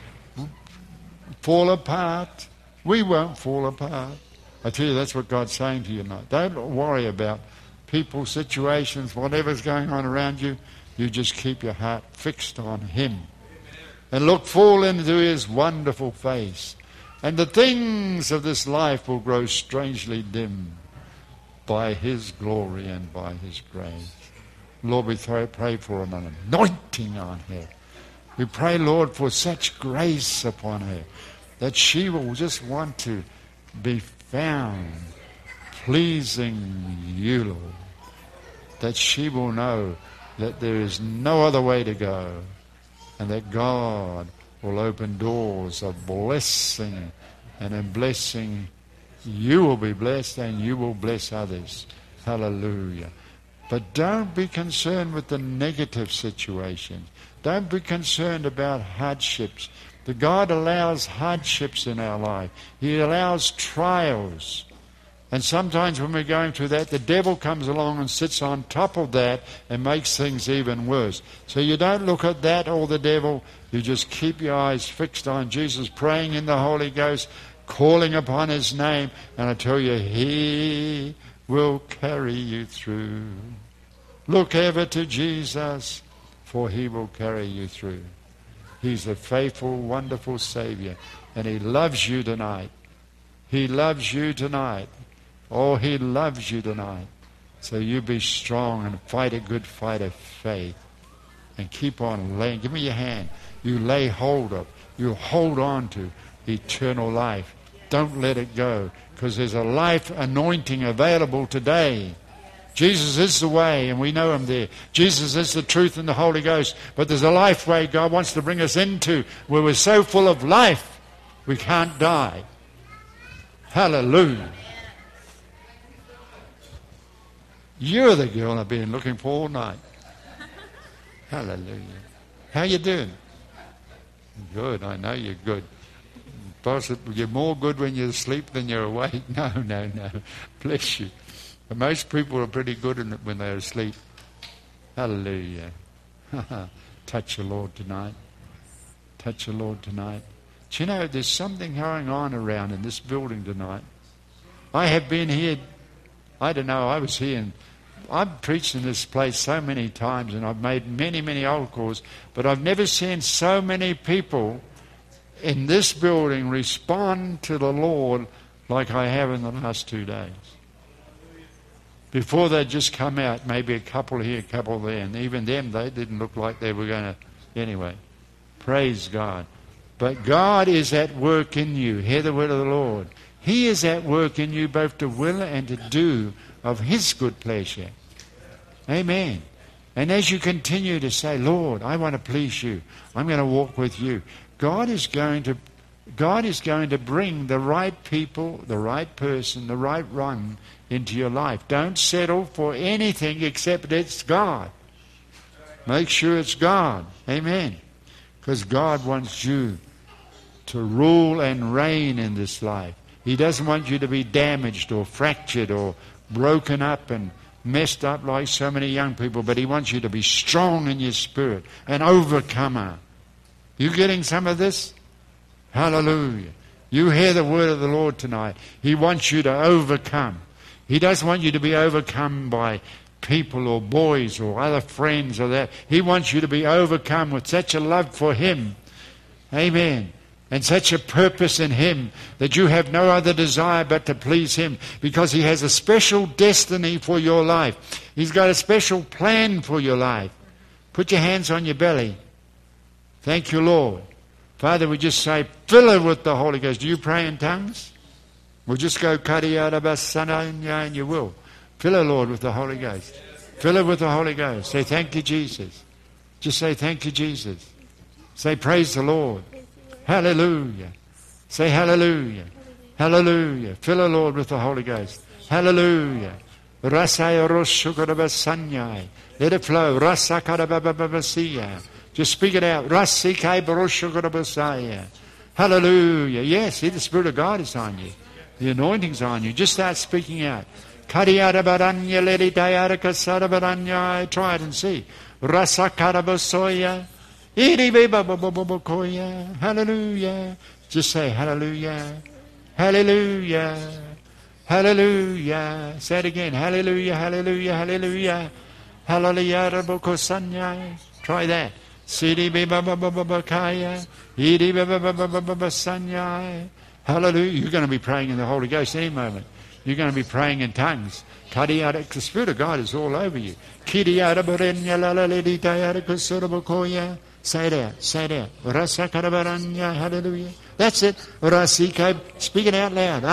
fall apart, we won't fall apart. I tell you, that's what God's saying to you tonight. Don't worry about people, situations, whatever's going on around you. You just keep your heart fixed on Him. And look full into His wonderful face. And the things of this life will grow strangely dim by His glory and by His grace. Lord, we pray for an anointing on her. We pray, Lord, for such grace upon her that she will just want to be found pleasing you, Lord. That she will know that there is no other way to go. And that God will open doors of blessing. And in blessing, you will be blessed and you will bless others. Hallelujah. But don't be concerned with the negative situations. Don't be concerned about hardships. The God allows hardships in our life. He allows trials. And sometimes when we're going through that, the devil comes along and sits on top of that and makes things even worse. So you don't look at that or the devil. You just keep your eyes fixed on Jesus, praying in the Holy Ghost, calling upon His name. And I tell you, He will carry you through. Look ever to Jesus, for He will carry you through. He's a faithful, wonderful Savior. And He loves you tonight. He loves you tonight. Oh, He loves you tonight. So you be strong and fight a good fight of faith. And keep on laying. Give me your hand. You lay hold of. You hold on to eternal life. Don't let it go. Because there's a life anointing available today. Jesus is the way, and we know Him there. Jesus is the truth and the Holy Ghost. But there's a life way God wants to bring us into where we're so full of life we can't die. Hallelujah. You're the girl I've been looking for all night. Hallelujah. How you doing? Good. I know you're good. Boss, you're more good when you're asleep than you're awake. No. Bless you. But most people are pretty good in it when they're asleep. Hallelujah. Touch the Lord tonight. Touch the Lord tonight. Do you know, there's something going on around in this building tonight. I have been here, I don't know, I was here, and I've preached in this place so many times, and I've made many, many altar calls, but I've never seen so many people in this building respond to the Lord like I have in the last 2 days. Before they just come out, maybe a couple here, a couple there, and even them, they didn't look like they were going to, anyway. Praise God. But God is at work in you. Hear the word of the Lord. He is at work in you both to will and to do of His good pleasure. Amen. And as you continue to say, Lord, I want to please you. I'm going to walk with you. God is going to bring the right people, the right person, the right one into your life. Don't settle for anything except it's God. Make sure it's God. Amen. Because God wants you to rule and reign in this life. He doesn't want you to be damaged or fractured or broken up and messed up like so many young people, but He wants you to be strong in your spirit, an overcomer. You getting some of this? Hallelujah. You hear the word of the Lord tonight. He wants you to overcome. He doesn't want you to be overcome by people or boys or other friends or that. He wants you to be overcome with such a love for Him. Amen. And such a purpose in Him that you have no other desire but to please Him, because He has a special destiny for your life. He's got a special plan for your life. Put your hands on your belly. Thank you, Lord. Father, we just say, fill her with the Holy Ghost. Do you pray in tongues? We'll just go Kadiyadabasana, and you will. Fill her, Lord, with the Holy Ghost. Fill her with the Holy Ghost. Say, thank you, Jesus. Just say, thank you, Jesus. Say, praise the Lord. Hallelujah. Say hallelujah. Hallelujah. Fill her, Lord, with the Holy Ghost. Hallelujah. Rasaya roshukadabasanyai. Let it flow. Rasakadabababasiya. Just speak it out. Rasikai baroshukadabasaya. Hallelujah. Yes, see, the Spirit of God is on you. The anointing's on you. Just start speaking out. Kadiyadabaranya ledidayadakasadabaranya. Try it and see. Rasakadabasoya. Hallelujah. Just say hallelujah. Hallelujah. Hallelujah. Say it again. Hallelujah. Hallelujah. Hallelujah. Hallelujah. Try that. Hallelujah. You're going to be praying in the Holy Ghost any moment. You're going to be praying in tongues. The Spirit of God is all over you. Say it out. Say it out. Hallelujah. That's it. Speak it out loud.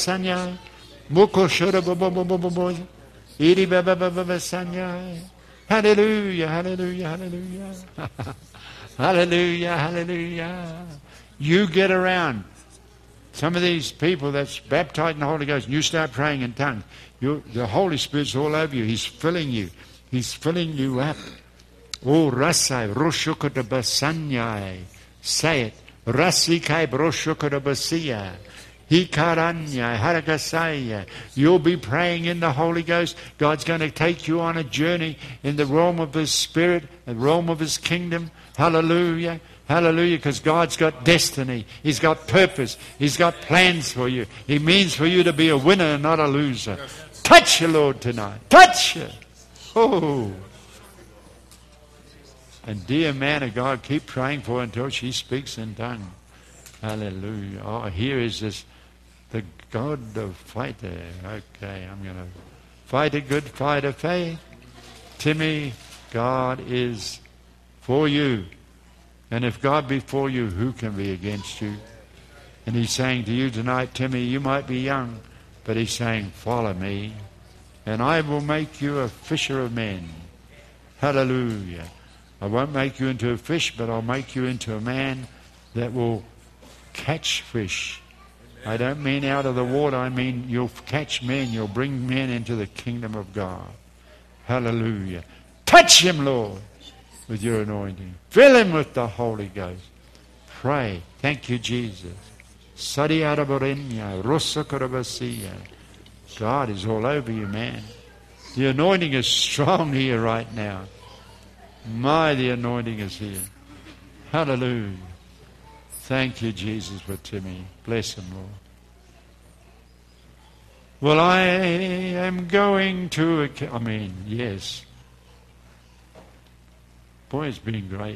Hallelujah. Hallelujah. Hallelujah. Hallelujah. Hallelujah. You get around some of these people that's baptized in the Holy Ghost, and you start praying in tongues. The Holy Spirit's all over you. He's filling you. He's filling you up. Oh, Rasai, Roshukadabasanyai. Say it. Rasikai Broshukadabasiya. Hikaranya, Harakasaya. You'll be praying in the Holy Ghost. God's going to take you on a journey in the realm of His Spirit, the realm of His kingdom. Hallelujah. Hallelujah, because God's got destiny. He's got purpose. He's got plans for you. He means for you to be a winner and not a loser. Touch your Lord tonight. Touch her. Oh. And dear man of God, keep praying for her until she speaks in tongue. Hallelujah. Oh, here is this, the God of fighter. Okay, I'm going to fight a good fight of faith. Timmy, God is for you. And if God be for you, who can be against you? And He's saying to you tonight, Timmy, you might be young, but He's saying, follow me, and I will make you a fisher of men. Hallelujah. I won't make you into a fish, but I'll make you into a man that will catch fish. I don't mean out of the water. I mean you'll catch men. You'll bring men into the kingdom of God. Hallelujah. Touch him, Lord, with your anointing. Fill him with the Holy Ghost. Pray. Thank you, Jesus. Sadiaraborenya, Rosakarabasiya. God is all over you, man. The anointing is strong here right now. The anointing is here. Hallelujah. Thank you, Jesus, for Timmy. Bless him, Lord. Well, I am going to... yes. Boy, it's been great.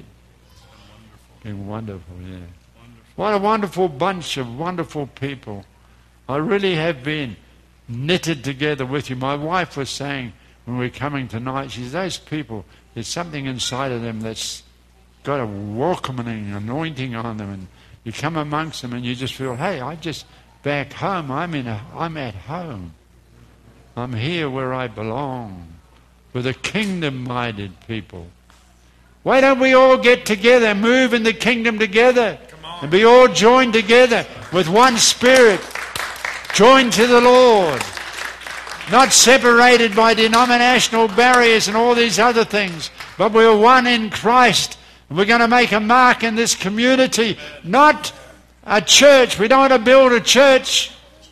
Been wonderful, yeah. What a wonderful bunch of wonderful people. I really have been knitted together with you. My wife was saying when we were coming tonight, she says, those people, there's something inside of them that's got a welcoming anointing on them, and you come amongst them and you just feel, hey, I just back home, I'm at home. I'm here where I belong, with a kingdom-minded people. Why don't we all get together, move in the kingdom together, and be all joined together with one spirit, joined to the Lord, not separated by denominational barriers and all these other things, but we're one in Christ. And we're going to make a mark in this community, not a church. We don't want to build a church.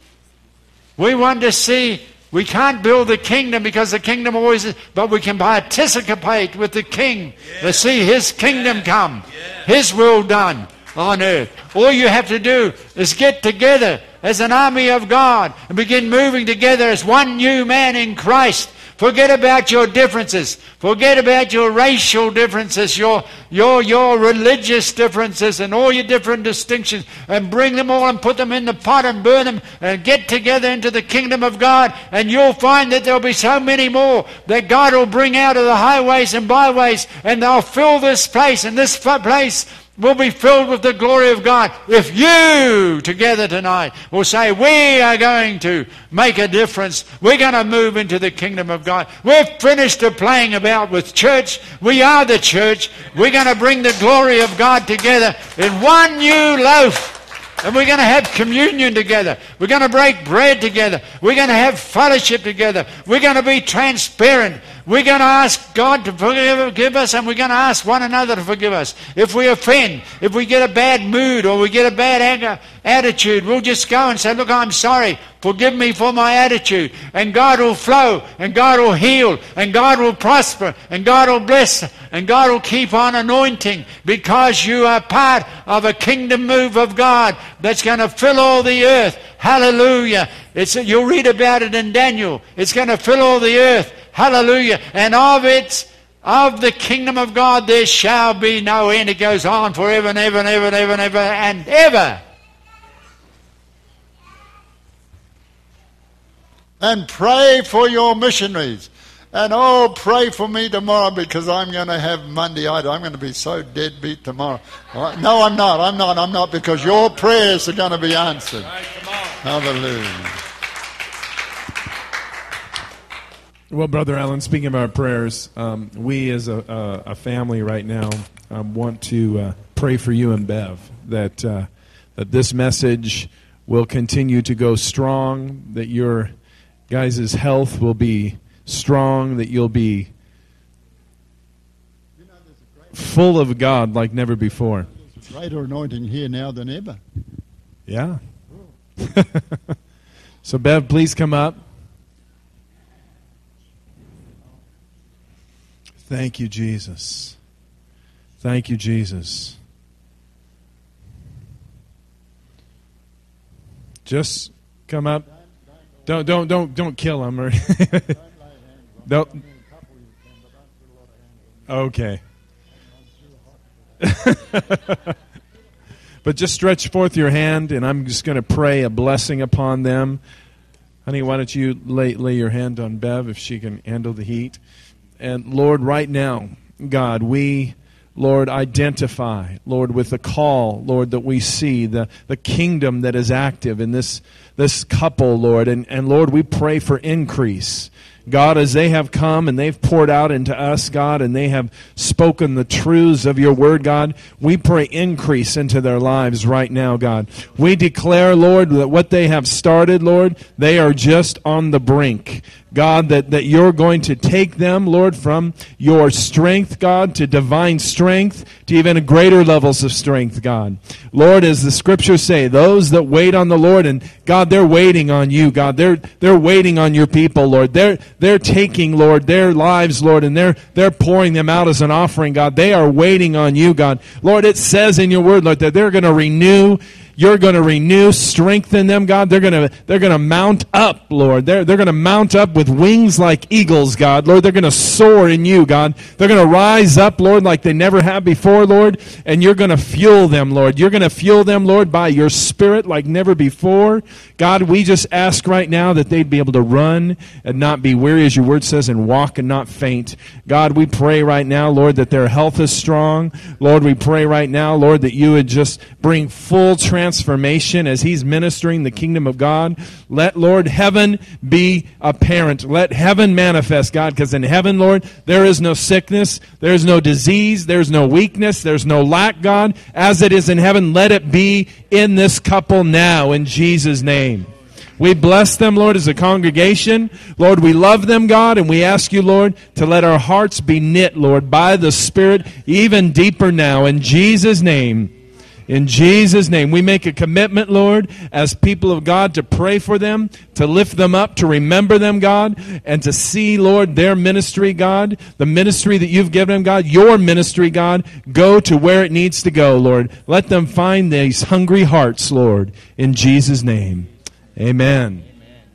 We want to see, we can't build the kingdom because the kingdom always is, but we can participate with the King to see His kingdom come, His will done on earth. All you have to do is get together as an army of God and begin moving together as one new man in Christ. Forget about your differences. Forget about your racial differences, your religious differences and all your different distinctions, and bring them all and put them in the pot and burn them and get together into the kingdom of God, and you'll find that there'll be so many more that God will bring out of the highways and byways, and they'll fill this place, and this place will be filled with the glory of God. If you together tonight will say, we are going to make a difference, we're going to move into the kingdom of God. We've finished playing about with church. We are the church. We're going to bring the glory of God together in one new loaf. And we're going to have communion together. We're going to break bread together. We're going to have fellowship together. We're going to be transparent. We're going to ask God to forgive us, and we're going to ask one another to forgive us. If we offend, if we get a bad mood or we get a bad attitude, we'll just go and say, look, I'm sorry. Forgive me for my attitude. And God will flow, and God will heal, and God will prosper, and God will bless, and God will keep on anointing, because you are part of a kingdom move of God that's going to fill all the earth. Hallelujah. You'll read about it in Daniel. It's going to fill all the earth. Hallelujah. And of the kingdom of God there shall be no end. It goes on forever and ever and ever and ever and ever and ever. And pray for your missionaries. And pray for me tomorrow, because I'm going to have Monday. I'm going to be so deadbeat tomorrow. No, I'm not, because your prayers are going to be answered. Right, come on. Hallelujah. Well, Brother Alan, speaking of our prayers, we as a family right now want to pray for you and Bev, that this message will continue to go strong, that your guys' health will be strong, that you'll be full of God like never before. There's a greater anointing here now than ever. Yeah. So, Bev, please come up. Thank you, Jesus. Thank you, Jesus. Just come up. Don't kill him or don't. Okay. But just stretch forth your hand, and I'm just going to pray a blessing upon them. Honey, why don't you lay your hand on Bev if she can handle the heat. And Lord, right now, God, we, Lord, identify, Lord, with the call, Lord, that we see, the kingdom that is active in this couple, Lord. And Lord, we pray for increase. God, as they have come and they've poured out into us, God, and they have spoken the truths of your word, God, we pray increase into their lives right now, God. We declare, Lord, that what they have started, Lord, they are just on the brink. God, that you're going to take them, Lord, from your strength, God, to divine strength, to even greater levels of strength, God. Lord, as the scriptures say, those that wait on the Lord, and God, they're waiting on you, God. They're waiting on your people, Lord. They're taking, Lord, their lives, Lord, and they're pouring them out as an offering, God. They are waiting on you, God. Lord, it says in your word, Lord, that they're going to renew. You're going to renew, strengthen them, God. They're going to mount up, Lord. They're going to mount up with wings like eagles, God. Lord, they're going to soar in you, God. They're going to rise up, Lord, like they never have before, Lord. And you're going to fuel them, Lord. You're going to fuel them, Lord, by your Spirit like never before. God, we just ask right now that they'd be able to run and not be weary, as your word says, and walk and not faint. God, we pray right now, Lord, that their health is strong. Lord, we pray right now, Lord, that you would just bring full transformation as he's ministering the kingdom of God. Let, Lord, heaven be apparent. Let heaven manifest, God, because in heaven, Lord, there is no sickness, there's no disease, there's no weakness, there's no lack, God. As it is in heaven, let it be in this couple now, in Jesus' name. We bless them, Lord, as a congregation. Lord, we love them, God, and we ask you, Lord, to let our hearts be knit, Lord, by the Spirit even deeper now, in Jesus' name. In Jesus' name, we make a commitment, Lord, as people of God, to pray for them, to lift them up, to remember them, God, and to see, Lord, their ministry, God, the ministry that you've given them, God, your ministry, God, go to where it needs to go, Lord. Let them find these hungry hearts, Lord, in Jesus' name. Amen.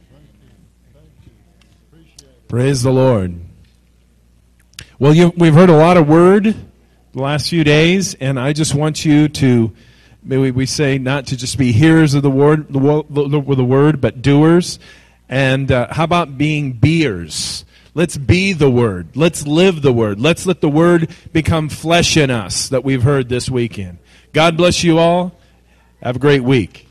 Praise the Lord. Well, we've heard a lot of word the last few days, and I just want you to, maybe we say, not to just be hearers of the word, but doers. And how about being beers? Let's be the word. Let's live the word. Let's let the word become flesh in us that we've heard this weekend. God bless you all. Have a great week.